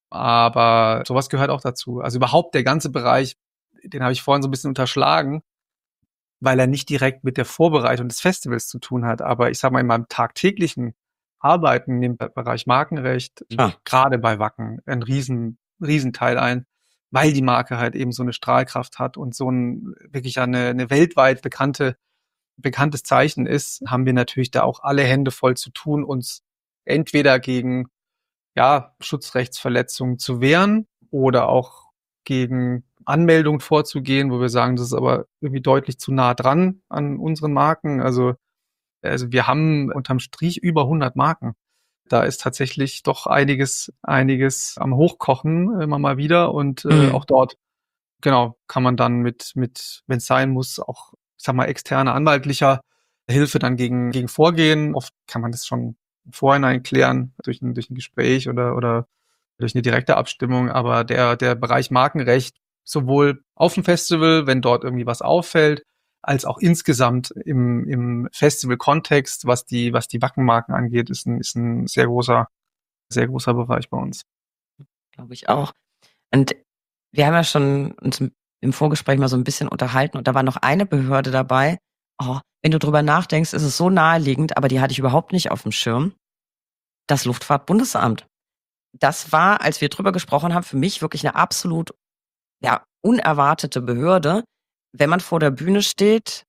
Aber sowas gehört auch dazu. Also überhaupt der ganze Bereich, den habe ich vorhin so ein bisschen unterschlagen. weil er nicht direkt mit der Vorbereitung des Festivals zu tun hat. Aber ich sage mal, in meinem tagtäglichen Arbeiten im Bereich Markenrecht, Ah. gerade bei Wacken, ein riesen, riesen Teil ein, weil die Marke halt eben so eine Strahlkraft hat und so ein wirklich eine, eine weltweit bekannte, bekanntes Zeichen ist, haben wir natürlich da auch alle Hände voll zu tun, uns entweder gegen ja, Schutzrechtsverletzungen zu wehren oder auch gegen Anmeldungen vorzugehen, wo wir sagen, das ist aber irgendwie deutlich zu nah dran an unseren Marken. Also, also wir haben unterm Strich über hundert Marken. Da ist tatsächlich doch einiges, einiges am Hochkochen immer mal wieder und äh, Mhm. auch dort, genau, kann man dann mit, mit, wenn es sein muss, auch, ich sag mal, externe anwaltlicher Hilfe dann gegen, gegen vorgehen. Oft kann man das schon im Vorhinein klären durch ein, durch ein Gespräch oder, oder durch eine direkte Abstimmung. Aber der, der Bereich Markenrecht, sowohl auf dem Festival, wenn dort irgendwie was auffällt, als auch insgesamt im, im Festival-Kontext, was die, was die Wackenmarken angeht, ist ein, ist ein sehr großer, sehr großer Bereich bei uns. Glaube ich auch. Und wir haben ja schon uns im Vorgespräch mal so ein bisschen unterhalten und da war noch eine Behörde dabei. Oh, wenn du drüber nachdenkst, ist es so naheliegend, aber die hatte ich überhaupt nicht auf dem Schirm. Das Luftfahrtbundesamt. Das war, als wir drüber gesprochen haben, für mich wirklich eine absolut, ja, unerwartete Behörde. Wenn man vor der Bühne steht,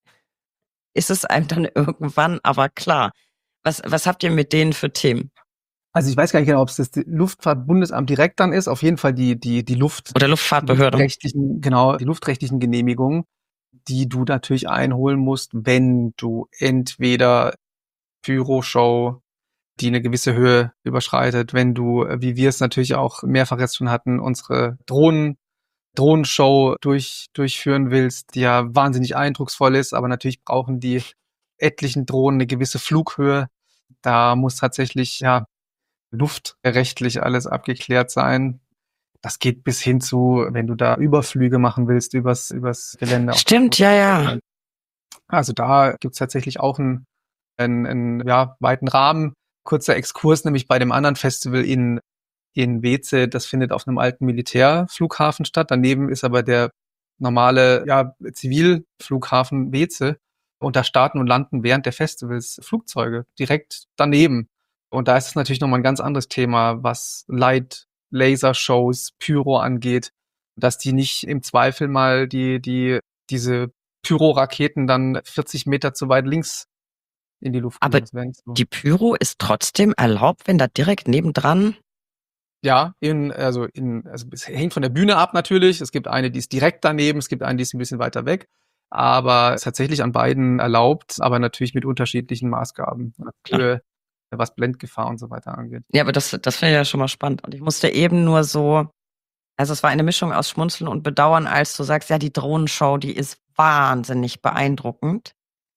ist es einem dann irgendwann aber klar. Was, was habt ihr mit denen für Themen? Also ich weiß gar nicht genau, ob es das Luftfahrtbundesamt direkt dann ist. Auf jeden Fall die die die Luft Oder Luftfahrtbehörde? luftrechtlichen, genau, die luftrechtlichen Genehmigungen, die du natürlich einholen musst, wenn du entweder Pyroshow, die eine gewisse Höhe überschreitet, wenn du, wie wir es natürlich auch mehrfach jetzt schon hatten, unsere Drohnen Drohnenshow durch durchführen willst, die ja wahnsinnig eindrucksvoll ist, aber natürlich brauchen die etlichen Drohnen eine gewisse Flughöhe. Da muss tatsächlich ja luftrechtlich alles abgeklärt sein. Das geht bis hin zu, wenn du da Überflüge machen willst übers, übers Gelände. Stimmt, ja, ja. Also da gibt's tatsächlich auch einen, einen, einen ja, weiten Rahmen. Kurzer Exkurs, nämlich bei dem anderen Festival in, in Weeze, das findet auf einem alten Militärflughafen statt. Daneben ist aber der normale ja, Zivilflughafen Weeze. Und da starten und landen während der Festivals Flugzeuge direkt daneben. Und da ist es natürlich nochmal ein ganz anderes Thema, was Light, Lasershows, Pyro angeht, dass die nicht im Zweifel mal die, die, diese Pyro-Raketen dann vierzig Meter zu weit links in die Luft Aber gehen. So. die Pyro ist trotzdem erlaubt, wenn da direkt nebendran? Ja, in, also in, also es hängt von der Bühne ab natürlich. Es gibt eine, die ist direkt daneben, es gibt eine, die ist ein bisschen weiter weg. Aber es ist tatsächlich an beiden erlaubt, aber natürlich mit unterschiedlichen Maßgaben. Höhe, was Blendgefahr und so weiter angeht. Ja, aber das, das finde ich ja schon mal spannend. Und ich musste eben nur so, also es war eine Mischung aus Schmunzeln und Bedauern, als du sagst, ja, die Drohnenshow, die ist wahnsinnig beeindruckend.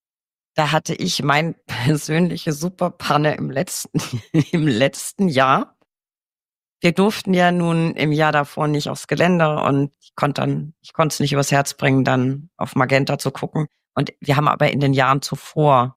Da hatte ich mein persönliche Superpanne im letzten, im letzten Jahr. Wir durften ja nun im Jahr davor nicht aufs Gelände und ich konnte dann, ich konnte es nicht übers Herz bringen, dann auf Magenta zu gucken. Und wir haben aber in den Jahren zuvor,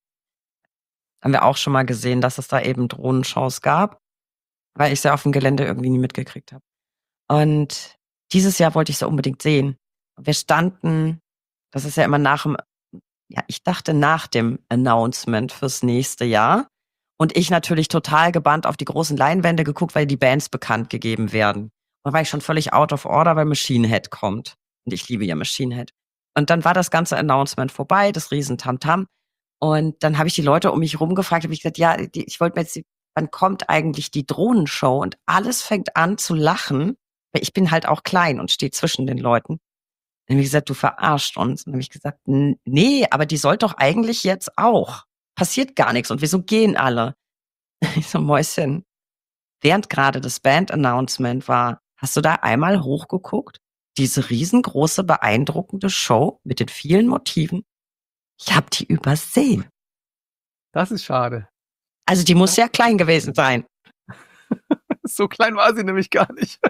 haben wir auch schon mal gesehen, dass es da eben Drohnenshows gab, weil ich sie auf dem Gelände irgendwie nie mitgekriegt habe. Und dieses Jahr wollte ich sie unbedingt sehen. Wir standen, das ist ja immer nach dem, ja, ich dachte nach dem Announcement fürs nächste Jahr. Und ich natürlich total gebannt auf die großen Leinwände geguckt, weil die Bands bekannt gegeben werden. Und da war ich schon völlig out of order, weil Machine Head kommt. Und ich liebe ja Machine Head. Und dann war das ganze Announcement vorbei, das riesen Tamtam. Und dann habe ich die Leute um mich rum gefragt, habe ich gesagt, ja, die, ich wollte mir jetzt, wann kommt eigentlich die Drohnenshow? Und alles fängt an zu lachen, weil ich bin halt auch klein und stehe zwischen den Leuten. Dann habe ich gesagt, du verarscht uns. Und dann habe ich gesagt, nee, aber die soll doch eigentlich jetzt auch. Passiert gar nichts. Und wieso gehen alle? Ich so, Mäuschen, während gerade das Band-Announcement war, hast du da einmal hochgeguckt? Diese riesengroße, beeindruckende Show mit den vielen Motiven? Ich habe die übersehen. Das ist schade. Also die muss sehr klein gewesen sein. So klein war sie nämlich gar nicht.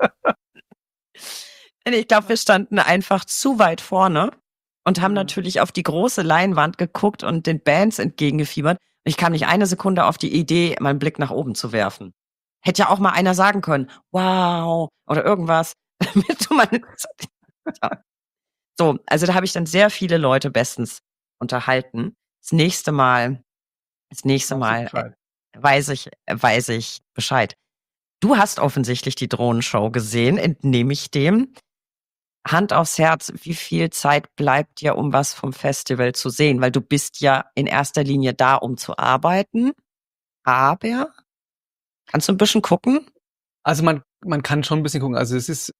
Ich glaube, wir standen einfach zu weit vorne und haben natürlich auf die große Leinwand geguckt und den Bands entgegengefiebert. Ich kam nicht eine Sekunde auf die Idee, meinen Blick nach oben zu werfen. Hätte ja auch mal einer sagen können, wow, oder irgendwas. Damit du mal So, also da habe ich dann sehr viele Leute bestens unterhalten. Das nächste Mal, das nächste Weißt du Mal äh, Bescheid. weiß ich, äh, weiß ich Bescheid. Du hast offensichtlich die Drohnenshow gesehen, entnehme ich dem. Hand aufs Herz, wie viel Zeit bleibt dir, um was vom Festival zu sehen? Weil du bist ja in erster Linie da, um zu arbeiten. Aber kannst du ein bisschen gucken? Also man, man kann schon ein bisschen gucken. Also es ist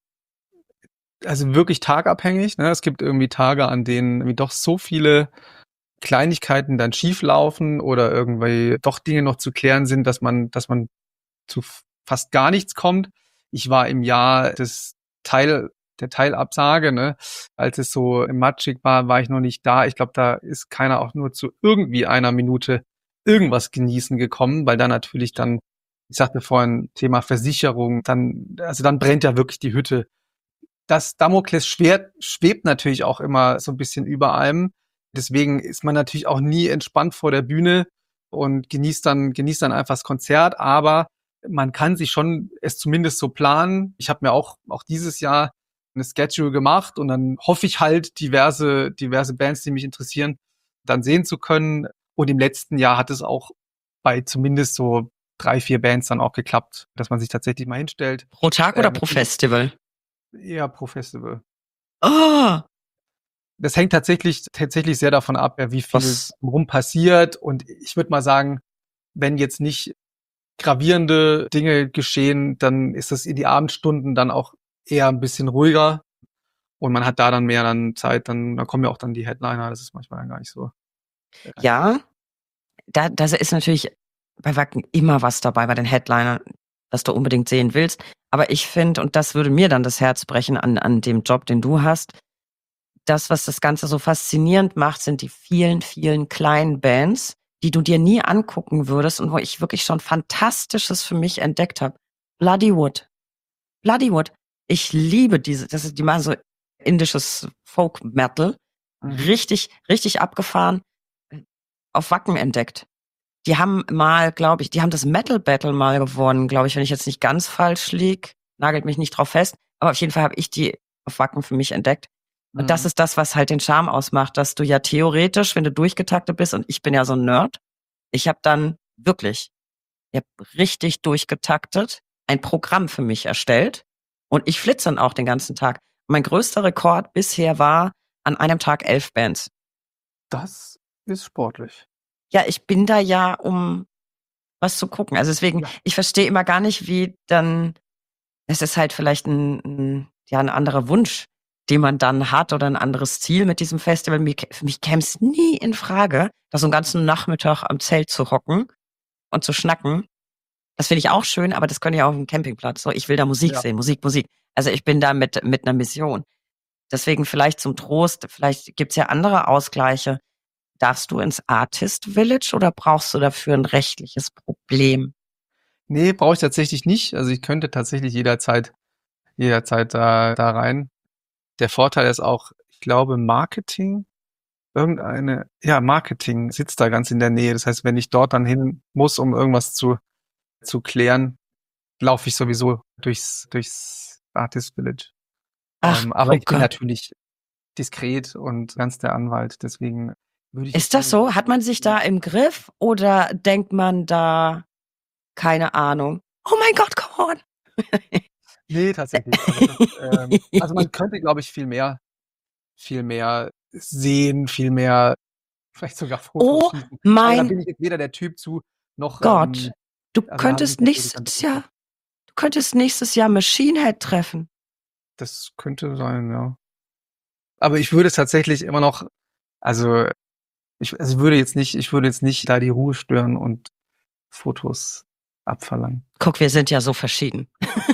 also wirklich tagabhängig. Ne? Es gibt irgendwie Tage, an denen irgendwie doch so viele Kleinigkeiten dann schief laufen oder irgendwie doch Dinge noch zu klären sind, dass man, dass man zu f- fast gar nichts kommt. Ich war im Jahr des Teil, der Teilabsage, ne? Als es so matschig war, war ich noch nicht da. Ich glaube, da ist keiner auch nur zu irgendwie einer Minute irgendwas genießen gekommen, weil da natürlich dann, ich sagte vorhin, Thema Versicherung, dann, also dann brennt ja wirklich die Hütte. Das Damoklesschwert schwebt natürlich auch immer so ein bisschen über allem. Deswegen ist man natürlich auch nie entspannt vor der Bühne und genießt dann, genießt dann einfach das Konzert. Aber man kann sich schon es zumindest so planen. Ich habe mir auch, auch dieses Jahr eine Schedule gemacht und dann hoffe ich halt, diverse, diverse Bands, die mich interessieren, dann sehen zu können. Und im letzten Jahr hat es auch bei zumindest so drei, vier Bands dann auch geklappt, dass man sich tatsächlich mal hinstellt. Pro Tag Äh, oder pro Festival? Eher pro Festival. Oh, Das hängt tatsächlich, tatsächlich sehr davon ab, ja, wie viel was? rum passiert. Und ich würde mal sagen, wenn jetzt nicht gravierende Dinge geschehen, dann ist das in die Abendstunden dann auch eher ein bisschen ruhiger. Und man hat da dann mehr dann Zeit, dann, dann kommen ja auch dann die Headliner. Das ist manchmal dann gar nicht so. Ja, da, da ist natürlich bei Wacken immer was dabei, bei den Headlinern, was du unbedingt sehen willst. Aber ich finde, und das würde mir dann das Herz brechen an, an dem Job, den du hast, das, was das Ganze so faszinierend macht, sind die vielen, vielen kleinen Bands, die du dir nie angucken würdest und wo ich wirklich schon Fantastisches für mich entdeckt habe. Bloodywood. Bloodywood. Ich liebe diese, das ist, die machen so indisches Folk Metal. Mhm. Richtig, richtig abgefahren. Auf Wacken entdeckt. Die haben mal, glaube ich, die haben das Metal Battle mal gewonnen, glaube ich, wenn ich jetzt nicht ganz falsch lieg. Nagelt mich nicht drauf fest. Aber auf jeden Fall habe ich die auf Wacken für mich entdeckt. Und das Mhm. ist das, was halt den Charme ausmacht, dass du ja theoretisch, wenn du durchgetaktet bist, und ich bin ja so ein Nerd, ich habe dann wirklich, ich hab richtig durchgetaktet, ein Programm für mich erstellt und ich flitze dann auch den ganzen Tag. Mein größter Rekord bisher war an einem Tag elf Bands. Das ist sportlich. Ja, ich bin da ja, um was zu gucken. Also deswegen, Ja. ich verstehe immer gar nicht, wie dann, es ist halt vielleicht ein, ein, ja, ein anderer Wunsch, den man dann hat oder ein anderes Ziel mit diesem Festival. Mir, für mich käme es nie in Frage, da so einen ganzen Nachmittag am Zelt zu hocken und zu schnacken. Das finde ich auch schön, aber das könnte ja auch ein Campingplatz. So, ich will da Musik Ja. sehen, Musik, Musik. Also ich bin da mit, mit einer Mission. Deswegen vielleicht zum Trost, vielleicht gibt's ja andere Ausgleiche. Darfst du ins Artist Village oder brauchst du dafür ein rechtliches Problem? Nee, brauche ich tatsächlich nicht. Also ich könnte tatsächlich jederzeit, jederzeit da, da rein. Der Vorteil ist auch, ich glaube, Marketing, irgendeine, ja, Marketing sitzt da ganz in der Nähe. Das heißt, wenn ich dort dann hin muss, um irgendwas zu, zu klären, laufe ich sowieso durchs, durchs Artist Village. Ach, Ähm, aber ich bin gucke. natürlich diskret und ganz der Anwalt. Deswegen würde ich Ist jetzt das sagen, so? Hat man sich da im Griff oder denkt man da, keine Ahnung, oh mein Gott, come on. nee, tatsächlich. Also, das, ähm, also man könnte, glaube ich, viel mehr, viel mehr sehen, viel mehr, vielleicht sogar Fotos Oh schießen. Aber da mein bin ich jetzt weder der Typ zu, noch, ähm, Gott. Du also da habe ich könntest natürlich dann nächstes Jahr, du könntest nächstes Jahr Machine Head treffen. das könnte sein, ja. Aber ich würde es tatsächlich immer noch, also ich, also ich würde jetzt nicht, ich würde jetzt nicht da die Ruhe stören und Fotos abverlangen. Guck, wir sind ja so verschieden.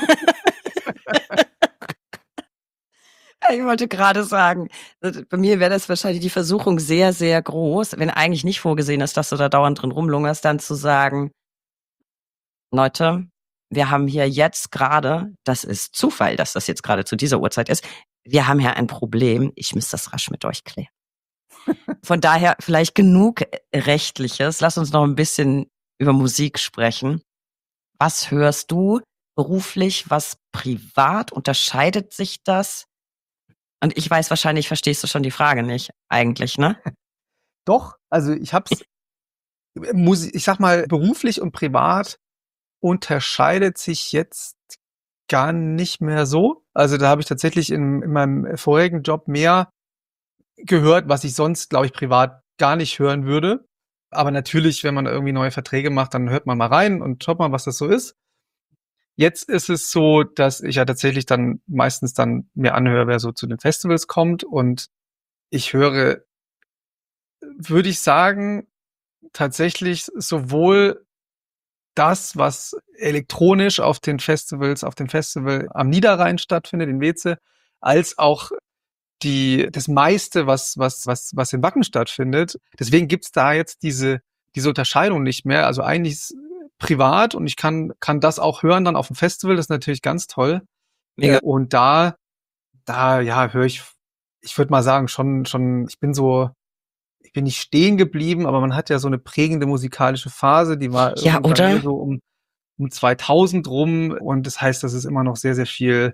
Ich wollte gerade sagen, bei mir wäre das wahrscheinlich die Versuchung sehr, sehr groß, wenn eigentlich nicht vorgesehen ist, dass du da dauernd drin rumlungerst, dann zu sagen, Leute, wir haben hier jetzt gerade, das ist Zufall, dass das jetzt gerade zu dieser Uhrzeit ist, wir haben hier ein Problem, ich muss das rasch mit euch klären. Von daher vielleicht genug Rechtliches. Lass uns noch ein bisschen über Musik sprechen. Was hörst du beruflich, was privat? Unterscheidet sich das? Und ich weiß, wahrscheinlich verstehst du schon die Frage nicht, eigentlich, ne? Doch, also ich hab's, Musik, ich sag mal, beruflich und privat unterscheidet sich jetzt gar nicht mehr so. Also da habe ich tatsächlich in, in meinem vorigen Job mehr gehört, was ich sonst, glaube ich, privat gar nicht hören würde. Aber natürlich, wenn man irgendwie neue Verträge macht, dann hört man mal rein und schaut mal, was das so ist. Jetzt ist es so, dass ich ja tatsächlich dann meistens dann mir anhöre, wer so zu den Festivals kommt. Und ich höre, würde ich sagen, tatsächlich sowohl das, was elektronisch auf den Festivals, auf dem Festival am Niederrhein stattfindet, in Weze, als auch die, das meiste, was, was, was, was in Wacken stattfindet. Deswegen gibt's da jetzt diese, diese Unterscheidung nicht mehr. Also eigentlich ist privat und ich kann, kann das auch hören dann auf dem Festival. Das ist natürlich ganz toll. Mega. Und da, da, ja, höre ich, ich würde mal sagen, schon, schon, ich bin so, ich bin nicht stehen geblieben, aber man hat ja so eine prägende musikalische Phase, die war Ja, irgendwie bei oder? mir so um, um zweitausend rum und das heißt, das ist immer noch sehr, sehr viel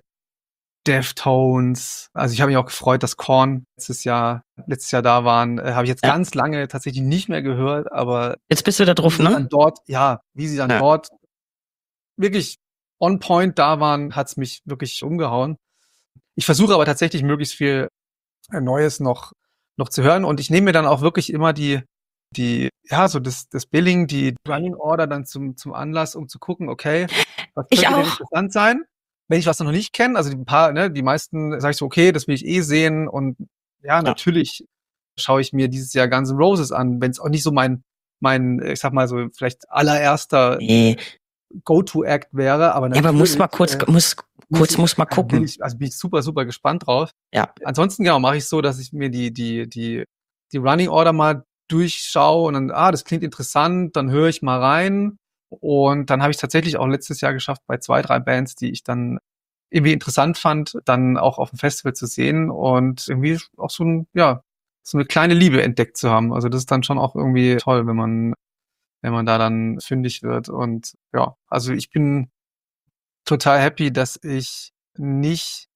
Deftones. Also ich habe mich auch gefreut, dass Korn letztes Jahr, letztes Jahr da waren. Äh, habe ich jetzt Ja. ganz lange tatsächlich nicht mehr gehört, aber Jetzt bist du da drauf, wie sie ne? dann dort, ja, wie sie dann Ja. dort wirklich on point da waren, hat's mich wirklich umgehauen. Ich versuche aber tatsächlich möglichst viel Neues noch noch zu hören und ich nehme mir dann auch wirklich immer die die ja so das das Billing, die Running Order dann zum zum Anlass, um zu gucken, okay, was Ich könnte denn auch. interessant sein? Wenn ich was noch nicht kenne, also die paar, ne, die meisten sage ich so, okay, das will ich eh sehen und ja, natürlich schaue ich mir dieses Jahr Guns N' Roses an, wenn es auch nicht so mein mein, ich sag mal so vielleicht allererster Nee. Go-to-Act wäre, aber Ja, natürlich aber muss mal kurz, äh, muss, kurz ich, muss mal bin gucken. ich, also bin ich super, super gespannt drauf. Ja. Ansonsten, genau, mache ich so, dass ich mir die, die, die, die Running Order mal durchschaue und dann, ah, das klingt interessant, dann höre ich mal rein. Und dann habe ich tatsächlich auch letztes Jahr geschafft, bei zwei, drei Bands, die ich dann irgendwie interessant fand, dann auch auf dem Festival zu sehen und irgendwie auch so ein, ja, so eine kleine Liebe entdeckt zu haben. Also das ist dann schon auch irgendwie toll, wenn man, wenn man da dann fündig wird. Und ja, also ich bin total happy, dass ich nicht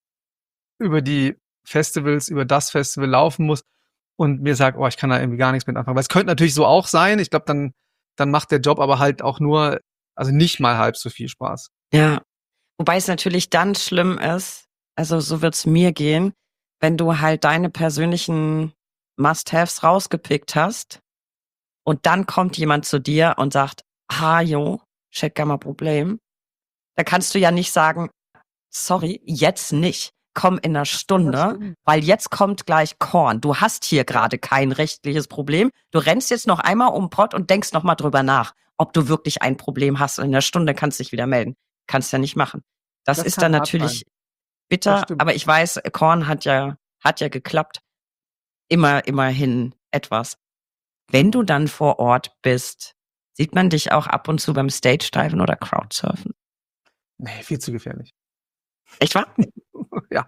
über die Festivals, über das Festival laufen muss und mir sage, oh, ich kann da irgendwie gar nichts mit anfangen. Weil es könnte natürlich so auch sein. Ich glaube, dann, dann macht der Job aber halt auch nur, also nicht mal halb so viel Spaß. Ja. Wobei es natürlich dann schlimm ist, also so wird's mir gehen, wenn du halt deine persönlichen Must-Haves rausgepickt hast und dann kommt jemand zu dir und sagt, ha, jo, check gar mal Problem. Da kannst du ja nicht sagen, sorry, jetzt nicht. Komm in einer Stunde, weil jetzt kommt gleich Korn. Du hast hier gerade kein rechtliches Problem. Du rennst jetzt noch einmal um den Pott und denkst noch mal drüber nach, ob du wirklich ein Problem hast. Und in einer Stunde kannst du dich wieder melden. Kannst ja nicht machen. Das, Das ist kann dann hart natürlich sein. bitter, Das stimmt. aber ich weiß, Korn hat ja, hat ja geklappt. Immer, immerhin etwas. Wenn du dann vor Ort bist, sieht man dich auch ab und zu beim Stage-Diven oder Crowdsurfen? Nee, viel zu gefährlich. Echt wahr? Ja.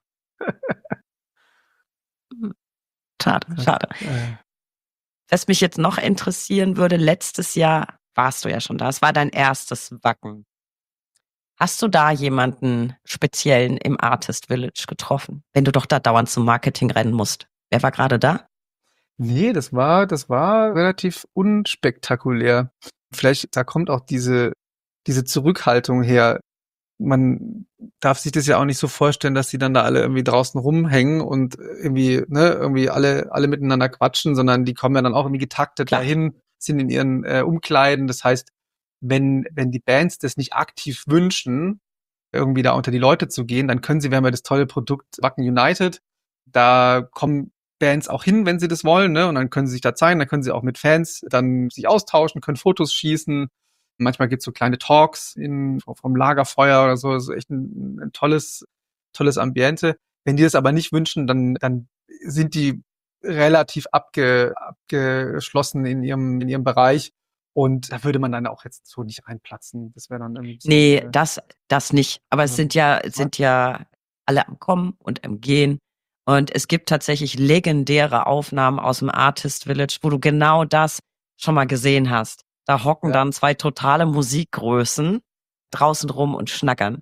Schade, schade. Äh, Was mich jetzt noch interessieren würde, letztes Jahr warst du ja schon da. Es war dein erstes Wacken. Hast du da jemanden speziellen im Artist Village getroffen, wenn du doch da dauernd zum Marketing rennen musst? Wer war gerade da? Nee, das war, das war relativ unspektakulär. Vielleicht, da kommt auch diese, diese Zurückhaltung her. Man darf sich das ja auch nicht so vorstellen, dass die dann da alle irgendwie draußen rumhängen und irgendwie, ne, irgendwie alle, alle miteinander quatschen, sondern die kommen ja dann auch irgendwie getaktet Klar. dahin, sind in ihren äh, Umkleiden. Das heißt, wenn, wenn die Bands das nicht aktiv wünschen, irgendwie da unter die Leute zu gehen, dann können sie, wir haben ja das tolle Produkt Wacken United, da kommen Bands auch hin, wenn sie das wollen, ne? Und dann können sie sich da zeigen, dann können sie auch mit Fans dann sich austauschen, können Fotos schießen. Manchmal gibt's so kleine Talks in, vom Lagerfeuer oder so. Das ist echt ein, ein tolles, tolles Ambiente. Wenn die das aber nicht wünschen, dann, dann sind die relativ abge, abgeschlossen in ihrem, in ihrem Bereich. Und da würde man dann auch jetzt so nicht reinplatzen. Das wäre dann irgendwie. Nee, äh, das, das nicht. Aber es Ja. sind ja, es sind ja alle am Kommen und am Gehen. Und es gibt tatsächlich legendäre Aufnahmen aus dem Artist Village, wo du genau das schon mal gesehen hast. Da hocken Ja. dann zwei totale Musikgrößen draußen rum und schnackern.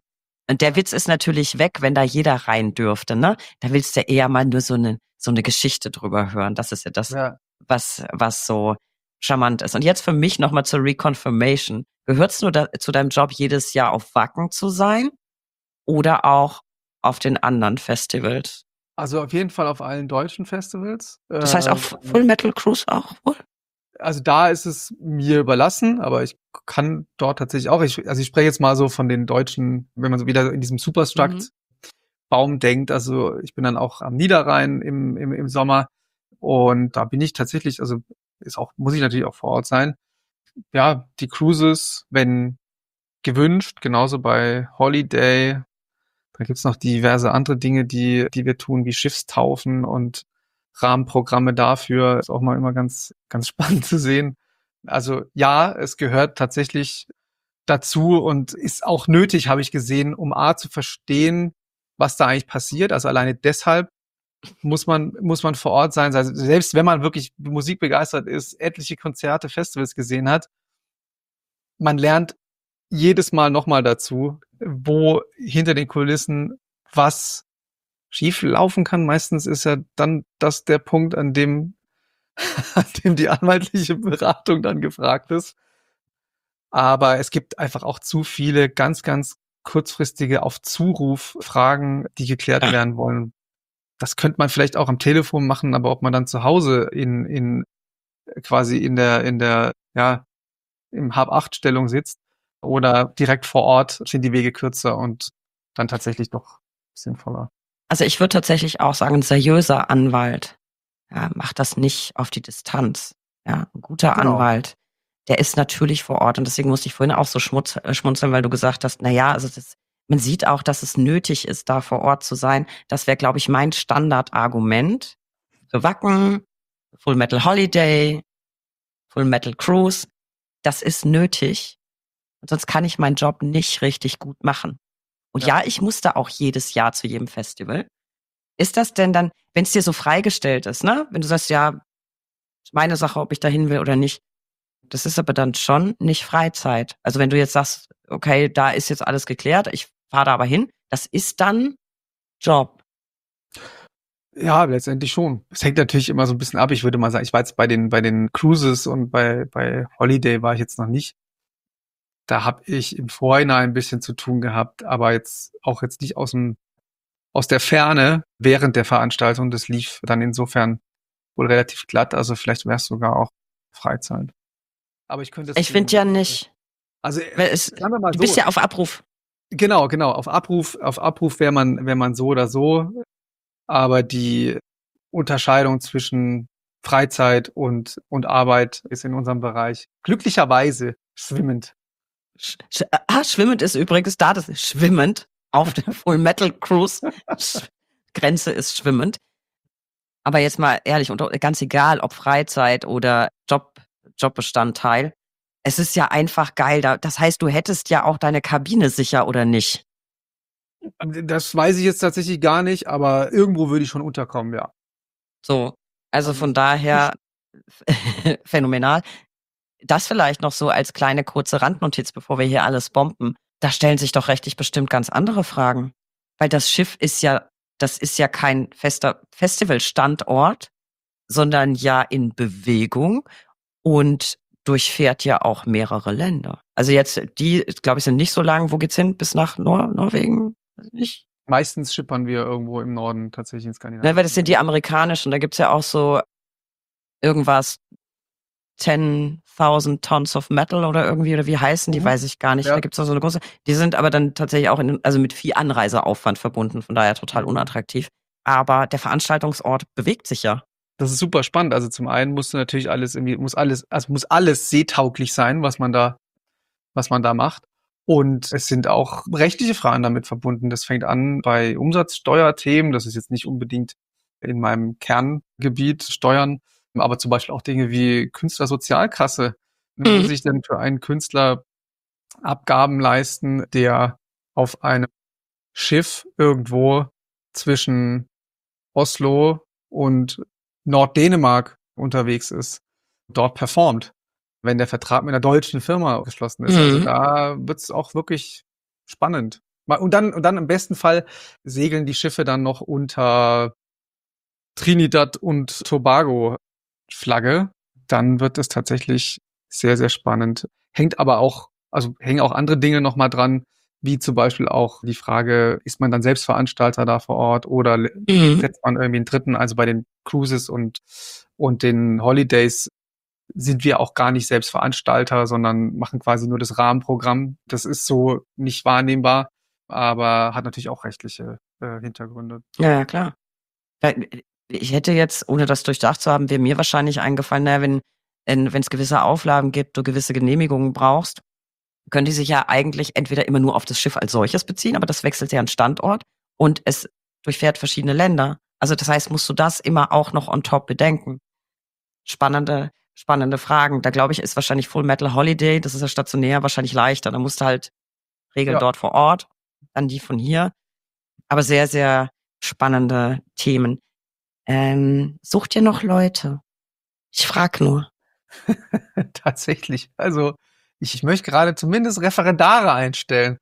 Und der Witz ist natürlich weg, wenn da jeder rein dürfte, ne? Da willst du eher mal nur so eine so eine Geschichte drüber hören. Das ist ja das, Ja. was was so charmant ist. Und jetzt für mich nochmal zur Reconfirmation. Gehört's nur da, zu deinem Job, jedes Jahr auf Wacken zu sein oder auch auf den anderen Festivals? Also auf jeden Fall auf allen deutschen Festivals. Das heißt auch Äh, Full Metal Cruise auch wohl? Also da ist es mir überlassen, aber ich kann dort tatsächlich auch, ich, also ich spreche jetzt mal so von den deutschen, wenn man so wieder in diesem Superstruct-Baum mhm. denkt, also ich bin dann auch am Niederrhein im, im, im Sommer und da bin ich tatsächlich, also ist auch, muss ich natürlich auch vor Ort sein. Ja, die Cruises, wenn gewünscht, genauso bei Holiday. Da gibt's noch diverse andere Dinge, die, die wir tun, wie Schiffstaufen und Rahmenprogramme dafür. Ist auch mal immer ganz, ganz spannend zu sehen. Also ja, es gehört tatsächlich dazu und ist auch nötig, habe ich gesehen, um A zu verstehen, was da eigentlich passiert. Also alleine deshalb muss man, muss man vor Ort sein. Also selbst wenn man wirklich musikbegeistert ist, etliche Konzerte, Festivals gesehen hat, man lernt jedes Mal nochmal dazu, wo hinter den Kulissen was schief laufen kann. Meistens ist ja dann das der Punkt, an dem, an dem die anwaltliche Beratung dann gefragt ist. Aber es gibt einfach auch zu viele ganz, ganz kurzfristige auf Zuruf Fragen, die geklärt ja. werden wollen. Das könnte man vielleicht auch am Telefon machen, aber ob man dann zu Hause in, in, quasi in der, in der, ja, im Hab-Acht-Stellung sitzt oder direkt vor Ort, sind die Wege kürzer und dann tatsächlich doch sinnvoller. Also ich würde tatsächlich auch sagen, ein seriöser Anwalt, ja, macht das nicht auf die Distanz. Ja, ein guter genau. Anwalt, der ist natürlich vor Ort und deswegen musste ich vorhin auch so schmutz, äh, schmunzeln, weil du gesagt hast, na ja, also das, man sieht auch, dass es nötig ist, da vor Ort zu sein. Das wäre, glaube ich, mein Standardargument für Wacken, Full Metal Holiday, Full Metal Cruise. Das ist nötig. Und sonst kann ich meinen Job nicht richtig gut machen. Und ja. ja, ich musste auch jedes Jahr zu jedem Festival. Ist das denn dann, wenn es dir so freigestellt ist, ne? Wenn du sagst, ja, ist meine Sache, ob ich da hin will oder nicht. Das ist aber dann schon nicht Freizeit. Also wenn du jetzt sagst, okay, da ist jetzt alles geklärt, ich fahre da aber hin, das ist dann Job. Ja, letztendlich schon. Es hängt natürlich immer so ein bisschen ab. Ich würde mal sagen, ich war jetzt bei den, bei den Cruises und bei, bei Holiday war ich jetzt noch nicht. Da habe ich im Vorhinein ein bisschen zu tun gehabt, aber jetzt auch jetzt nicht aus dem, aus der Ferne während der Veranstaltung. Das lief dann insofern wohl relativ glatt. Also vielleicht wäre es sogar auch Freizeit. Aber ich könnte. Ich finde ja nicht. Also es, sagen wir mal so, du bist ja auf Abruf. Genau, genau. Auf Abruf, auf Abruf wäre man, wäre man so oder so. Aber die Unterscheidung zwischen Freizeit und und Arbeit ist in unserem Bereich glücklicherweise schwimmend. Sch- sch- ah, schwimmend ist übrigens da, das ist schwimmend auf der Full Metal Cruise. Sch- Grenze ist schwimmend. Aber jetzt mal ehrlich, und ganz egal, ob Freizeit oder Job, Jobbestandteil, es ist ja einfach geil. Das heißt, du hättest ja auch deine Kabine sicher, oder nicht? Das weiß ich jetzt tatsächlich gar nicht, aber irgendwo würde ich schon unterkommen, ja. So, also von daher phänomenal. Das vielleicht noch so als kleine kurze Randnotiz, bevor wir hier alles bomben. Da stellen sich doch rechtlich bestimmt ganz andere Fragen. Weil das Schiff ist ja, das ist ja kein fester Festivalstandort, sondern ja in Bewegung und durchfährt ja auch mehrere Länder. Also jetzt, die, glaube ich, sind nicht so lang. Wo geht's hin? Bis nach Nor- Norwegen? Nicht? Meistens schippern wir irgendwo im Norden tatsächlich in Skandinavien. Ne, weil das sind die amerikanischen. Da gibt's ja auch so irgendwas zehntausend Tons of Metal oder irgendwie, oder wie heißen die, mhm. weiß ich gar nicht. Ja. Da gibt's auch so eine große. Die sind aber dann tatsächlich auch in, also mit viel Anreiseaufwand verbunden, von daher total unattraktiv. Aber der Veranstaltungsort bewegt sich ja. Das ist super spannend. Also zum einen musst du natürlich alles irgendwie, muss alles, also muss alles seetauglich sein, was man da, was man da macht. Und es sind auch rechtliche Fragen damit verbunden. Das fängt an bei Umsatzsteuerthemen. Das ist jetzt nicht unbedingt in meinem Kerngebiet Steuern, aber zum Beispiel auch Dinge wie Künstlersozialkasse. Mhm. Muss ich denn für einen Künstler Abgaben leisten, der auf einem Schiff irgendwo zwischen Oslo und Norddänemark unterwegs ist, dort performt, wenn der Vertrag mit einer deutschen Firma geschlossen ist. Mhm. Also da wird's auch wirklich spannend. Und dann, und dann im besten Fall segeln die Schiffe dann noch unter Trinidad und Tobago Flagge. Dann wird es tatsächlich sehr, sehr spannend. Hängt aber auch, also hängen auch andere Dinge noch mal dran, wie zum Beispiel auch die Frage, ist man dann selbst Veranstalter da vor Ort oder mhm. setzt man irgendwie einen Dritten? Also bei den Cruises und, und den Holidays sind wir auch gar nicht selbst Veranstalter, sondern machen quasi nur das Rahmenprogramm. Das ist so nicht wahrnehmbar, aber hat natürlich auch rechtliche äh, Hintergründe. Ja, ja, klar. Ich hätte jetzt, ohne das durchdacht zu haben, wäre mir wahrscheinlich eingefallen, naja, wenn wenn es gewisse Auflagen gibt, du gewisse Genehmigungen brauchst, können die sich ja eigentlich entweder immer nur auf das Schiff als solches beziehen, aber das wechselt ja an Standort und es durchfährt verschiedene Länder. Also das heißt, musst du das immer auch noch on top bedenken. Spannende, spannende Fragen. Da glaube ich, ist wahrscheinlich Full Metal Holiday, das ist ja stationär, wahrscheinlich leichter. Da musst du halt Regeln ja. dort vor Ort, dann die von hier. Aber sehr, sehr spannende Themen. Ähm, sucht ihr noch Leute? Ich frag nur. Tatsächlich. Also ich, ich möchte gerade zumindest Referendare einstellen.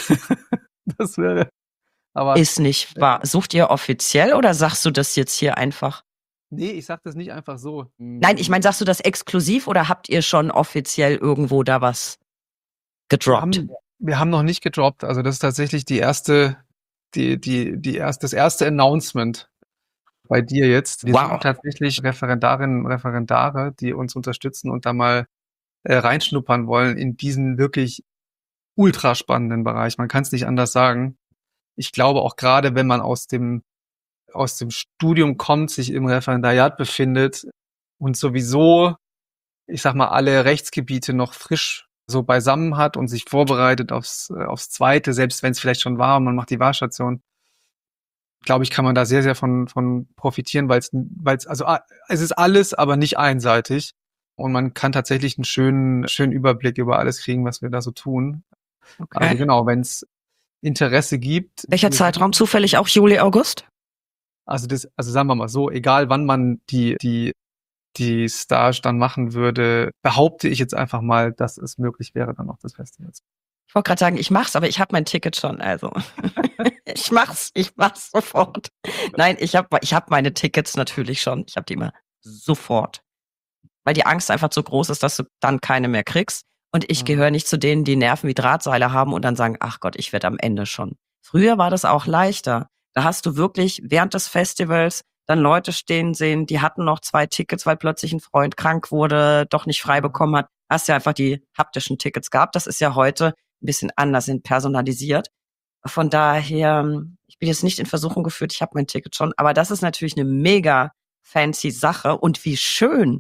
Das wäre. Aber ist nicht wahr. Sucht ihr offiziell oder sagst du das jetzt hier einfach? Nee, ich sag das nicht einfach so. Nein, ich meine, sagst du das exklusiv oder habt ihr schon offiziell irgendwo da was gedroppt? Wir haben, wir haben noch nicht gedroppt. Also das ist tatsächlich die erste, die, die, die erste, das erste Announcement bei dir jetzt. Wir wow. sind tatsächlich Referendarinnen und Referendare, die uns unterstützen und da mal äh, reinschnuppern wollen in diesen wirklich ultra spannenden Bereich. Man kann es nicht anders sagen. Ich glaube auch gerade, wenn man aus dem aus dem Studium kommt, sich im Referendariat befindet und sowieso, ich sag mal, alle Rechtsgebiete noch frisch so beisammen hat und sich vorbereitet aufs, aufs Zweite, selbst wenn es vielleicht schon war und man macht die Wahrstation, glaube ich, kann man da sehr, sehr von, von profitieren, weil es, weil es, also es ist alles, aber nicht einseitig und man kann tatsächlich einen schönen, schönen Überblick über alles kriegen, was wir da so tun. Okay. Also genau, wenn es Interesse gibt. Welcher Zeitraum? Zufällig auch Juli, August? Also das, also sagen wir mal so, egal wann man die, die, die Stage dann machen würde, behaupte ich jetzt einfach mal, dass es möglich wäre, dann auch das Festival. Ich wollte gerade sagen, ich mach's, aber ich habe mein Ticket schon, also. ich mach's, ich mach's sofort. Nein, ich habe ich hab meine Tickets natürlich schon. Ich habe die immer sofort. Weil die Angst einfach zu groß ist, dass du dann keine mehr kriegst. Und ich mhm. gehöre nicht zu denen, die Nerven wie Drahtseile haben und dann sagen, ach Gott, ich werde am Ende schon. Früher war das auch leichter. Da hast du wirklich während des Festivals dann Leute stehen sehen, die hatten noch zwei Tickets, weil plötzlich ein Freund krank wurde, doch nicht frei bekommen hat. Hast ja einfach die haptischen Tickets gehabt. Das ist ja heute ein bisschen anders, sind personalisiert. Von daher, ich bin jetzt nicht in Versuchung geführt, ich habe mein Ticket schon. Aber das ist natürlich eine mega fancy Sache. Und wie schön,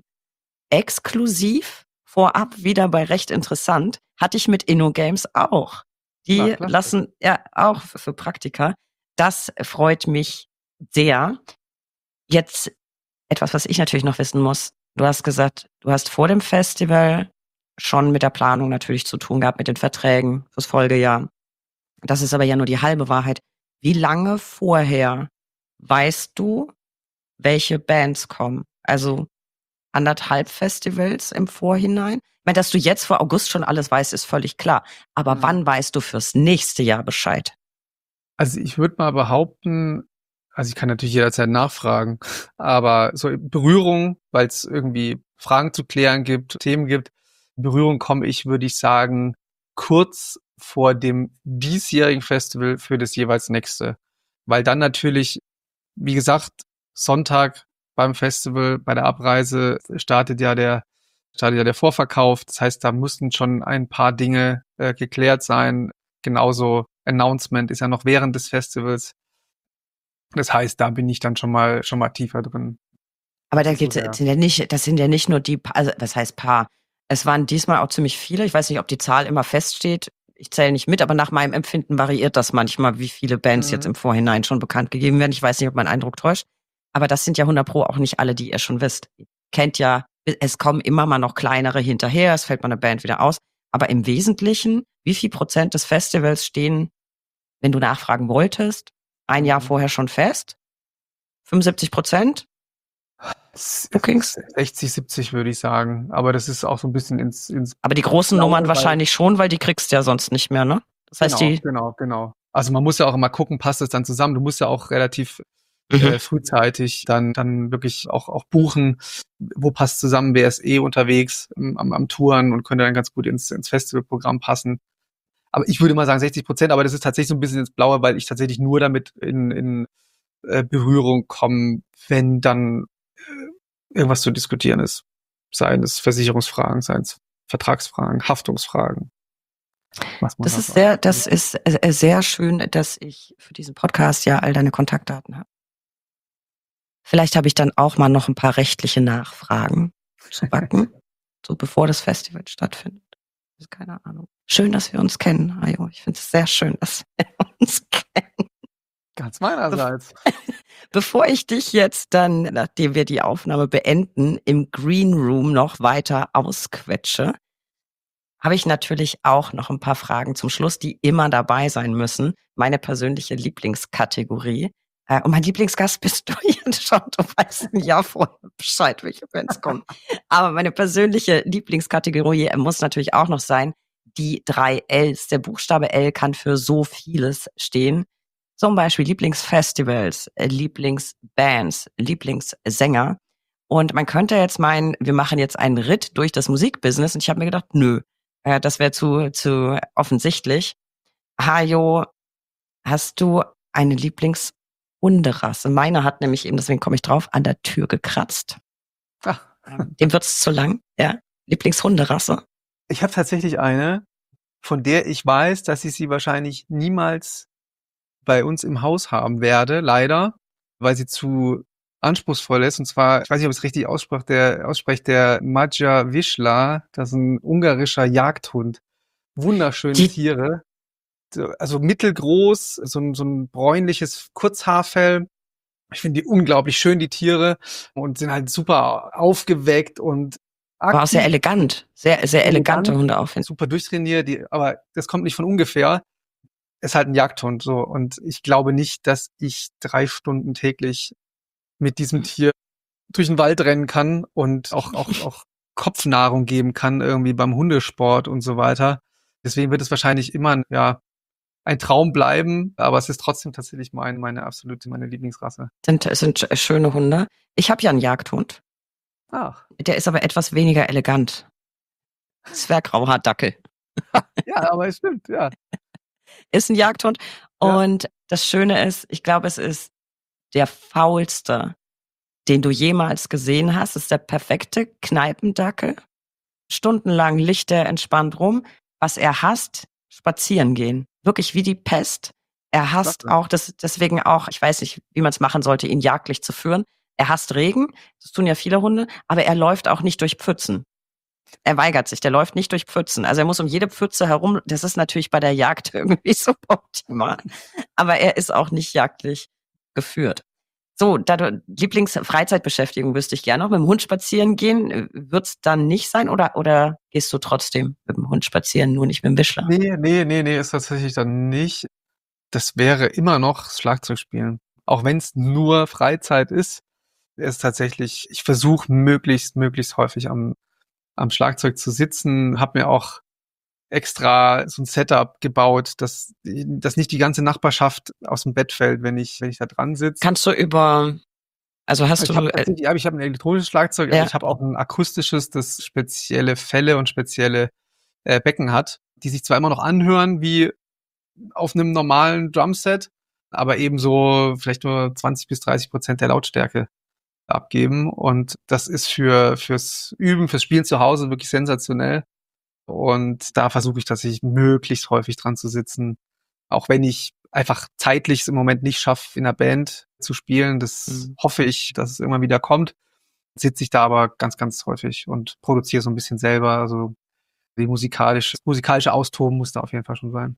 exklusiv vorab wieder bei Recht Interessant, hatte ich mit InnoGames auch. Die ja, lassen ja auch für, für Praktika. Das freut mich sehr. Jetzt etwas, was ich natürlich noch wissen muss. Du hast gesagt, du hast vor dem Festival schon mit der Planung natürlich zu tun gehabt, mit den Verträgen fürs Folgejahr. Das ist aber ja nur die halbe Wahrheit. Wie lange vorher weißt du, welche Bands kommen? Also anderthalb Festivals im Vorhinein? Ich meine, dass du jetzt vor August schon alles weißt, ist völlig klar. Aber mhm. wann weißt du fürs nächste Jahr Bescheid? Also ich würde mal behaupten, also ich kann natürlich jederzeit nachfragen, aber so Berührung, weil es irgendwie Fragen zu klären gibt, Themen gibt, in Berührung komme ich, würde ich sagen, kurz vor dem diesjährigen Festival für das jeweils nächste. Weil dann natürlich, wie gesagt, Sonntag beim Festival, bei der Abreise startet ja der, startet ja der Vorverkauf. Das heißt, da mussten schon ein paar Dinge äh, geklärt sein. Genauso Announcement ist ja noch während des Festivals. Das heißt, da bin ich dann schon mal schon mal tiefer drin. Aber da geht es ja nicht, das sind ja nicht nur die, also was heißt paar? Es waren diesmal auch ziemlich viele. Ich weiß nicht, ob die Zahl immer feststeht. Ich zähle nicht mit, aber nach meinem Empfinden variiert das manchmal, wie viele Bands mhm. jetzt im Vorhinein schon bekannt gegeben werden. Ich weiß nicht, ob mein Eindruck täuscht. Aber das sind ja hundert Pro auch nicht alle, die ihr schon wisst. Ihr kennt ja, es kommen immer mal noch kleinere hinterher, es fällt mal eine Band wieder aus. Aber im Wesentlichen, wie viel Prozent des Festivals stehen, wenn du nachfragen wolltest, ein Jahr vorher schon fest? fünfundsiebzig Prozent? Bookings? sechzig, siebzig würde ich sagen. Aber das ist auch so ein bisschen ins... ins Aber die großen Nummern wahrscheinlich schon, weil die kriegst du ja sonst nicht mehr, ne? Das heißt, genau, die... Genau, genau. Also man muss ja auch immer gucken, passt es dann zusammen. Du musst ja auch relativ Mhm. äh, frühzeitig dann dann wirklich auch auch buchen, wo passt zusammen, wer ist eh unterwegs ähm, am, am Touren und könnte dann ganz gut ins, ins Festivalprogramm passen. Aber ich würde mal sagen sechzig Prozent, aber das ist tatsächlich so ein bisschen ins Blaue, weil ich tatsächlich nur damit in, in äh, Berührung komme, wenn dann äh, irgendwas zu diskutieren ist. Seien es Versicherungsfragen, seien es Vertragsfragen, Haftungsfragen. Was man Das da ist so sehr, hat. das ist äh, sehr schön, dass ich für diesen Podcast ja all deine Kontaktdaten habe. Vielleicht habe ich dann auch mal noch ein paar rechtliche Nachfragen zu backen, so bevor das Festival stattfindet. Keine Ahnung. Schön, dass wir uns kennen, Ajo. Ich finde es sehr schön, dass wir uns kennen. Ganz meinerseits. Bevor ich dich jetzt dann, nachdem wir die Aufnahme beenden, im Green Room noch weiter ausquetsche, habe ich natürlich auch noch ein paar Fragen zum Schluss, die immer dabei sein müssen. Meine persönliche Lieblingskategorie. Äh, und mein Lieblingsgast bist du jetzt schon. Du weißt ein Jahr vorher Bescheid, welche Bands kommen. Aber meine persönliche Lieblingskategorie muss natürlich auch noch sein, die drei Ls. Der Buchstabe L kann für so vieles stehen. Zum Beispiel Lieblingsfestivals, äh, Lieblingsbands, Lieblingssänger. Und man könnte jetzt meinen, wir machen jetzt einen Ritt durch das Musikbusiness. Und ich habe mir gedacht, nö, äh, das wäre zu, zu offensichtlich. Hajo, hast du eine Lieblingshunderasse? Meine hat nämlich eben, deswegen komme ich drauf, an der Tür gekratzt. Ach. Dem wird's zu lang, ja. Lieblingshunderasse? Ich habe tatsächlich eine, von der ich weiß, dass ich sie wahrscheinlich niemals bei uns im Haus haben werde, leider, weil sie zu anspruchsvoll ist. Und zwar, ich weiß nicht, ob ich es richtig ausspricht, der ausspricht, der Magyar Wisla, das ist ein ungarischer Jagdhund. Wunderschöne Die- Tiere. So, also mittelgroß, so ein, so ein bräunliches Kurzhaarfell. Ich finde die unglaublich schön, die Tiere, und sind halt super aufgeweckt und War auch sehr elegant. Sehr, sehr elegante Elegant. Hunde auf. super durchtrainiert, die, aber das kommt nicht von ungefähr. Ist halt ein Jagdhund, so. Und ich glaube nicht, dass ich drei Stunden täglich mit diesem Tier durch den Wald rennen kann und auch, auch, auch Kopfnahrung geben kann, irgendwie beim Hundesport und so weiter. Deswegen wird es wahrscheinlich immer, ja, ein Traum bleiben, aber es ist trotzdem tatsächlich mein, meine absolute, meine Lieblingsrasse. Sind, sind schöne Hunde. Ich habe ja einen Jagdhund. Ach. Der ist aber etwas weniger elegant. Zwerggrauer Dackel. Ja, aber es stimmt, ja. Ist ein Jagdhund. Ja. Und das Schöne ist, ich glaube, es ist der faulste, den du jemals gesehen hast. Es ist der perfekte Kneipendackel. Stundenlang liegt er entspannt rum. Was er hasst, spazieren gehen. Wirklich wie die Pest. Er hasst Klasse. auch, das, deswegen auch, ich weiß nicht, wie man es machen sollte, ihn jagdlich zu führen. Er hasst Regen. Das tun ja viele Hunde. Aber er läuft auch nicht durch Pfützen. Er weigert sich, der läuft nicht durch Pfützen. Also er muss um jede Pfütze herum, das ist natürlich bei der Jagd irgendwie so optimal. Aber er ist auch nicht jagdlich geführt. So, da du Lieblingsfreizeitbeschäftigung wüsste ich gerne noch. Mit dem Hund spazieren gehen, wird's dann nicht sein? Oder, oder gehst du trotzdem mit dem Hund spazieren, nur nicht mit dem Wischler? Nee, nee, nee, nee, ist tatsächlich dann nicht. Das wäre immer noch Schlagzeugspielen. Auch wenn es nur Freizeit ist, ist tatsächlich, ich versuche möglichst, möglichst häufig am, am Schlagzeug zu sitzen, habe mir auch extra so ein Setup gebaut, dass, dass nicht die ganze Nachbarschaft aus dem Bett fällt, wenn ich, wenn ich da dran sitze. Kannst du über, also hast Ich du, habe äh, tatsächlich, ich habe ein elektronisches Schlagzeug, Ja. aber ich habe auch ein akustisches, das spezielle Fälle und spezielle äh, Becken hat, die sich zwar immer noch anhören wie auf einem normalen Drumset, aber eben so vielleicht nur zwanzig bis dreißig Prozent der Lautstärke abgeben. Und das ist für fürs Üben, fürs Spielen zu Hause wirklich sensationell. Und da versuche ich tatsächlich möglichst häufig dran zu sitzen, auch wenn ich einfach zeitlich es im Moment nicht schaffe, in einer Band zu spielen. Das Mhm. hoffe ich, dass es immer wieder kommt. Sitze ich da aber ganz, ganz häufig und produziere so ein bisschen selber. Also die musikalische, musikalische Austoben muss da auf jeden Fall schon sein.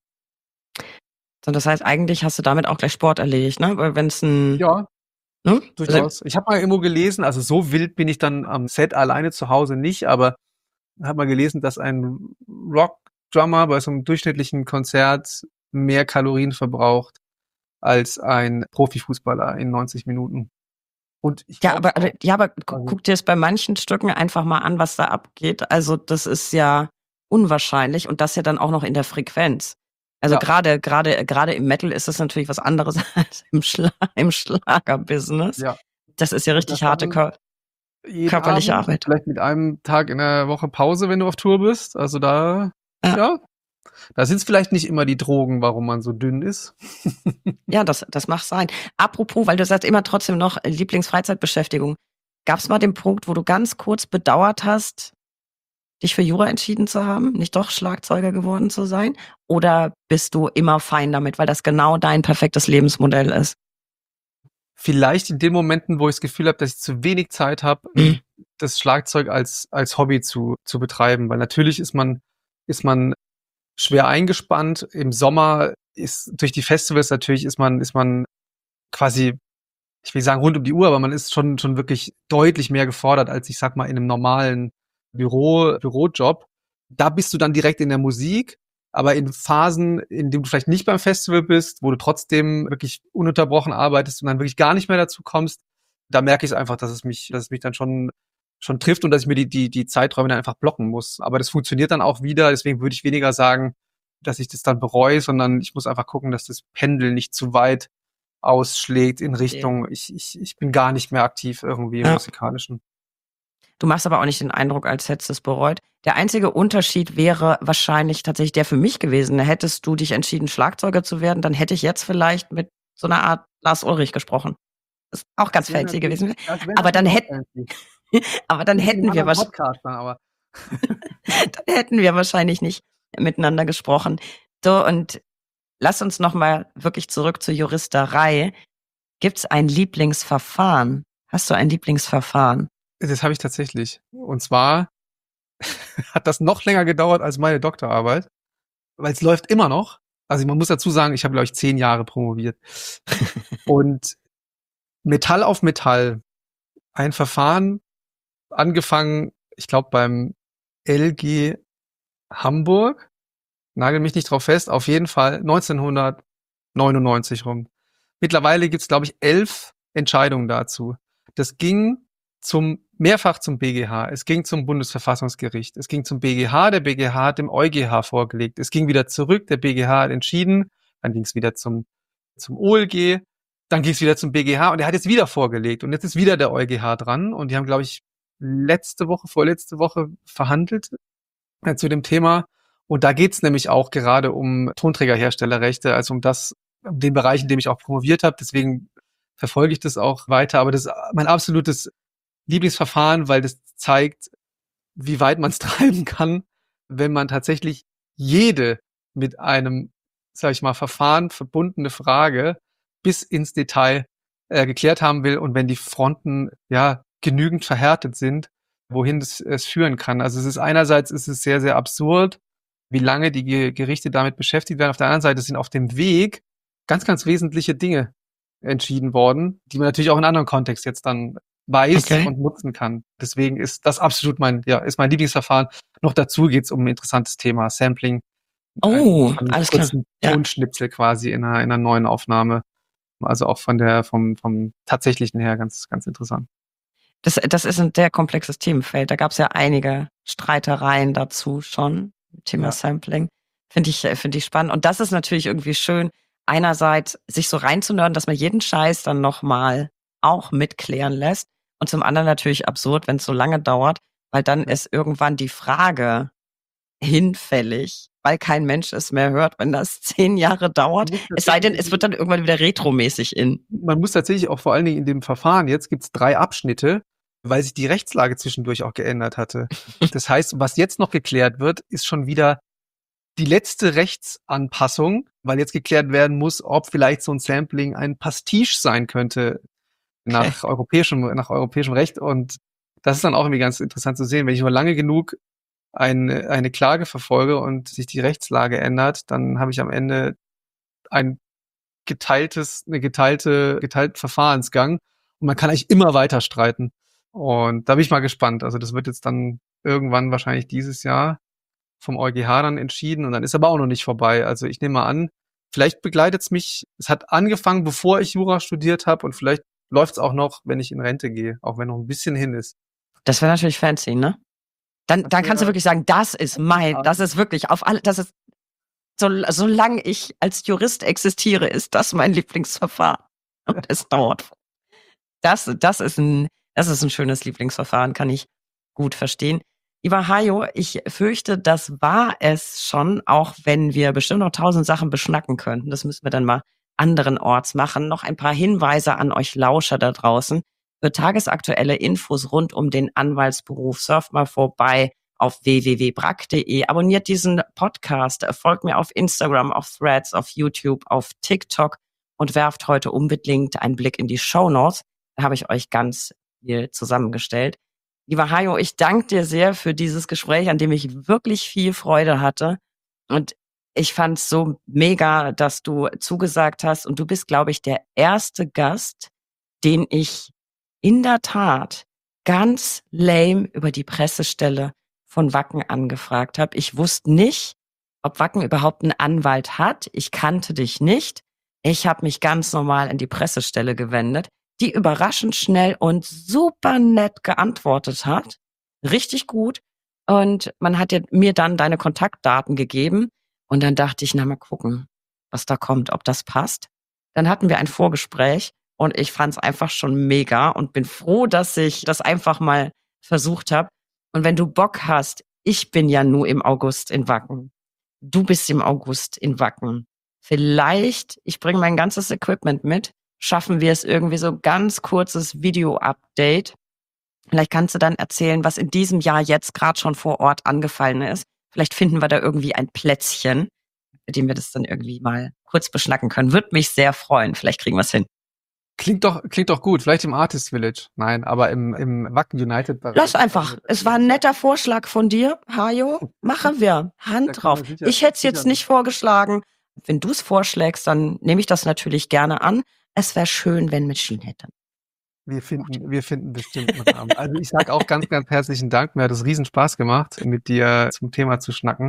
so, das heißt, eigentlich hast du damit auch gleich Sport erledigt, ne? Weil wenn es ein, Ja, ne? durchaus. Ich habe mal irgendwo gelesen, also so wild bin ich dann am Set alleine zu Hause nicht, aber habe mal gelesen, dass ein Rock-Drummer bei so einem durchschnittlichen Konzert mehr Kalorien verbraucht als ein Profifußballer in neunzig Minuten. Und ich Ja, glaub, aber, ja, aber gu- Also- guck dir es bei manchen Stücken einfach mal an, was da abgeht. Also das ist ja unwahrscheinlich und das ja dann auch noch in der Frequenz. Also Ja. gerade gerade gerade im Metal ist das natürlich was anderes als im Schla im Schlagerbusiness. Ja. Das ist ja Und das richtig harte dann Kör jeden körperliche Abend, Arbeit. vielleicht mit einem Tag in der Woche Pause, wenn du auf Tour bist. Also da Ja. ja, da sind's vielleicht nicht immer die Drogen, warum man so dünn ist. Ja, das das mag sein. Apropos, weil du sagst immer trotzdem noch Lieblingsfreizeitbeschäftigung. Gab's mal den Punkt, wo du ganz kurz bedauert hast, dich für Jura entschieden zu haben, nicht doch Schlagzeuger geworden zu sein? Oder bist du immer fein damit, weil das genau dein perfektes Lebensmodell ist? Vielleicht in den Momenten, wo ich das Gefühl habe, dass ich zu wenig Zeit habe, Mhm. das Schlagzeug als als Hobby zu zu betreiben. Weil natürlich ist man ist man schwer eingespannt. Im Sommer ist durch die Festivals natürlich ist man ist man quasi, ich will sagen rund um die Uhr, aber man ist schon schon wirklich deutlich mehr gefordert als, ich sage mal, in 'nem normalen Büro Bürojob. Da bist du dann direkt in der Musik, aber in Phasen, in denen du vielleicht nicht beim Festival bist, wo du trotzdem wirklich ununterbrochen arbeitest und dann wirklich gar nicht mehr dazu kommst, da merke ich's einfach, dass es mich dass es mich dann schon schon trifft und dass ich mir die die die Zeiträume dann einfach blocken muss. Aber das funktioniert dann auch wieder, deswegen würde ich weniger sagen, dass ich das dann bereue, sondern ich muss einfach gucken, dass das Pendel nicht zu weit ausschlägt in Verstehe. Richtung, ich ich ich bin gar nicht mehr aktiv irgendwie im Ja. Musikalischen. Du machst aber auch nicht den Eindruck, als hättest du's bereut. Der einzige Unterschied wäre wahrscheinlich tatsächlich der für mich gewesen. Hättest du dich entschieden, Schlagzeuger zu werden, dann hätte ich jetzt vielleicht mit so 'ner Art Lars Ulrich gesprochen. Ist auch Das ganz wäre fancy natürlich gewesen. das wäre Aber dann natürlich auch hätt fancy. aber dann Nicht in 'nem hätten wir anderen wahrsch Podcast dann aber. dann hätten wir wahrscheinlich nicht miteinander gesprochen. So, und lass uns noch mal wirklich zurück zur Juristerei. Gibt's ein Lieblingsverfahren? Hast du ein Lieblingsverfahren? Das habe ich tatsächlich. Und zwar hat das noch länger gedauert als meine Doktorarbeit, weil's läuft immer noch. Also, man muss dazu sagen, ich habe, glaube ich, zehn Jahre promoviert. Und Metall auf Metall, ein Verfahren angefangen, ich glaube, beim L G Hamburg, nagel mich nicht drauf fest, auf jeden Fall neunzehnhundertneunundneunzig rum. Mittlerweile gibt's, glaube ich, elf Entscheidungen dazu. Das ging zum mehrfach zum B G H. Es ging zum Bundesverfassungsgericht. Es ging zum B G H. Der B G H hat dem EuGH vorgelegt. Es ging wieder zurück. Der B G H hat entschieden. Dann ging's wieder zum zum O L G. Dann ging's wieder zum B G H und er hat jetzt wieder vorgelegt. Und jetzt ist wieder der EuGH dran. Und die haben, glaube ich, letzte Woche, vorletzte Woche verhandelt äh, zu dem Thema. Und da geht's nämlich auch gerade um Tonträgerherstellerrechte, also um das, um den Bereich, in dem ich auch promoviert habe. Deswegen verfolge ich das auch weiter. Aber das ist mein absolutes Lieblingsverfahren, weil das zeigt, wie weit man's treiben kann, wenn man tatsächlich jede mit einem, sage ich mal, Verfahren verbundene Frage bis ins Detail äh, geklärt haben will und wenn die Fronten, ja, genügend verhärtet sind, wohin das es führen kann. Also, es ist einerseits ist es sehr, sehr absurd, wie lange die Ge Gerichte damit beschäftigt werden. Auf der anderen Seite sind auf dem Weg ganz, ganz wesentliche Dinge entschieden worden, die man natürlich auch in anderen Kontext jetzt dann weiß Okay. und nutzen kann. Deswegen ist das absolut mein ja, ist mein Lieblingsverfahren. Noch dazu geht's um 'n interessantes Thema, Sampling. Oh, Von alles klar. kurzen Ja. Tonschnipsel quasi in 'ner in 'ner neuen Aufnahme. Also, auch von der vom vom Tatsächlichen her ganz, ganz interessant. Das das ist 'n sehr komplexes Themenfeld. Da gab's ja einige Streitereien dazu schon, Thema Ja. Sampling. Finde ich äh, finde ich spannend. Und das ist natürlich irgendwie schön, einerseits sich so reinzunörden, dass man jeden Scheiß dann noch mal auch mitklären lässt und zum anderen natürlich absurd, wenn's so lange dauert, weil dann Ja. ist irgendwann die Frage hinfällig, weil kein Mensch es mehr hört, wenn das zehn Jahre dauert. Es sei denn, es wird dann irgendwann wieder retromäßig in. Man muss tatsächlich auch vor allen Dingen in dem Verfahren jetzt gibt's drei Abschnitte, weil sich die Rechtslage zwischendurch auch geändert hatte. Das heißt, was jetzt noch geklärt wird, ist schon wieder die letzte Rechtsanpassung, weil jetzt geklärt werden muss, ob vielleicht so 'n Sampling ein Pastiche sein könnte nach Okay. europäischem nach europäischem Recht. Und das ist dann auch irgendwie ganz interessant zu sehen. Wenn ich nur lange genug eine eine Klage verfolge und sich die Rechtslage ändert, dann habe ich am Ende ein geteiltes 'ne geteilte geteilten Verfahrensgang und man kann eigentlich immer weiter streiten. Und da bin ich mal gespannt. Also, das wird jetzt dann irgendwann wahrscheinlich dieses Jahr vom EuGH dann entschieden und dann ist aber auch noch nicht vorbei. Also, ich nehme mal an, vielleicht begleitet's mich es hat angefangen, bevor ich Jura studiert habe und vielleicht läuft's auch noch, wenn ich in Rente gehe, auch wenn noch 'n bisschen hin ist. Das wäre natürlich fancy, ne? Dann Das dann kannst du wäre wirklich sagen: „Das ist mein das ist wirklich auf alle das ist“ So, solange ich als Jurist existiere, ist das mein Lieblingsverfahren. Und es dauert. Das, das ist ein, das ist ein schönes Lieblingsverfahren, kann ich gut verstehen. Lieber Hajo, ich fürchte, das war es schon, auch wenn wir bestimmt noch tausend Sachen beschnacken könnten. Das müssen wir dann mal anderenorts machen. Noch ein paar Hinweise an euch Lauscher da draußen. Für tagesaktuelle Infos rund um den Anwaltsberuf surft mal vorbei auf w w w punkt brack punkt de. Abonniert diesen Podcast, folgt mir auf Instagram, auf Threads, auf YouTube, auf TikTok und werft heute unbedingt einen Blick in die Shownotes. Da habe ich euch ganz viel zusammengestellt. Lieber Hajo, ich danke dir sehr für dieses Gespräch, an dem ich wirklich viel Freude hatte. Und ich fand es so mega, dass du zugesagt hast. Und du bist, glaube ich, der erste Gast, den ich in der Tat ganz lame über die Pressestelle von Wacken angefragt habe. Ich wusste nicht, ob Wacken überhaupt einen Anwalt hat. Ich kannte dich nicht. Ich habe mich ganz normal an die Pressestelle gewendet, die überraschend schnell und super nett geantwortet hat. Richtig gut. Und man hat mir dann deine Kontaktdaten gegeben. Und dann dachte ich, na mal gucken, was da kommt, ob das passt. Dann hatten wir ein Vorgespräch und ich fand es einfach schon mega und bin froh, dass ich das einfach mal versucht habe. Und wenn du Bock hast, ich bin ja nur im August in Wacken. Du bist im August in Wacken. Vielleicht, ich bringe mein ganzes Equipment mit, schaffen wir es irgendwie so ganz kurzes Video-Update. Vielleicht kannst du dann erzählen, was in diesem Jahr jetzt gerade schon vor Ort angefallen ist. Vielleicht finden wir da irgendwie ein Plätzchen, mit dem wir das dann irgendwie mal kurz beschnacken können. Würde mich sehr freuen. Vielleicht kriegen wir es hin. Klingt doch, klingt doch gut. Vielleicht im Artist Village. Nein, aber im, im Wacken United Bereich. Lass einfach. Es war ein netter Vorschlag von dir, Hajo. Machen wir. Hand drauf. Sicher, ich hätte es jetzt nicht vorgeschlagen. Wenn du es vorschlägst, dann nehme ich das natürlich gerne an. Es wäre schön, wenn Machine hätte. Wir finden, wir finden bestimmt einen Rahmen. Also ich sage auch ganz, ganz herzlichen Dank. Mir hat es riesen Spaß gemacht, mit dir zum Thema zu schnacken.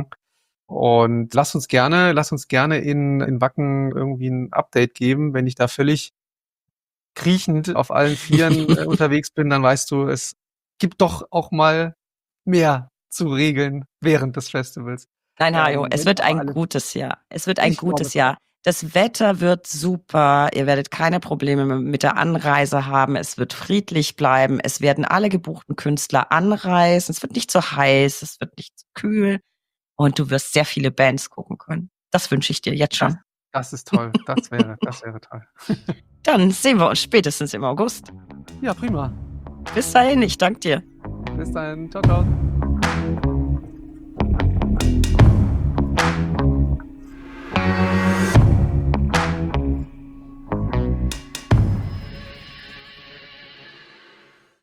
Und lass uns gerne, lass uns gerne in, in Wacken irgendwie ein Update geben. Wenn ich da völlig kriechend auf allen Vieren äh, unterwegs bin, dann weißt du, es gibt doch auch mal mehr zu regeln während des Festivals. Nein, Hajo, ähm, es wird ein gutes Jahr. Es wird ein gutes Jahr. Das Wetter wird super. Ihr werdet keine Probleme mit der Anreise haben. Es wird friedlich bleiben. Es werden alle gebuchten Künstler anreisen. Es wird nicht zu heiß. Es wird nicht zu kühl. Und du wirst sehr viele Bands gucken können. Das wünsche ich dir jetzt schon. Das, das ist toll. Das wäre, das wäre toll. Dann sehen wir uns spätestens im August. Ja, prima. Bis dahin, ich danke dir. Bis dahin. Ciao, ciao.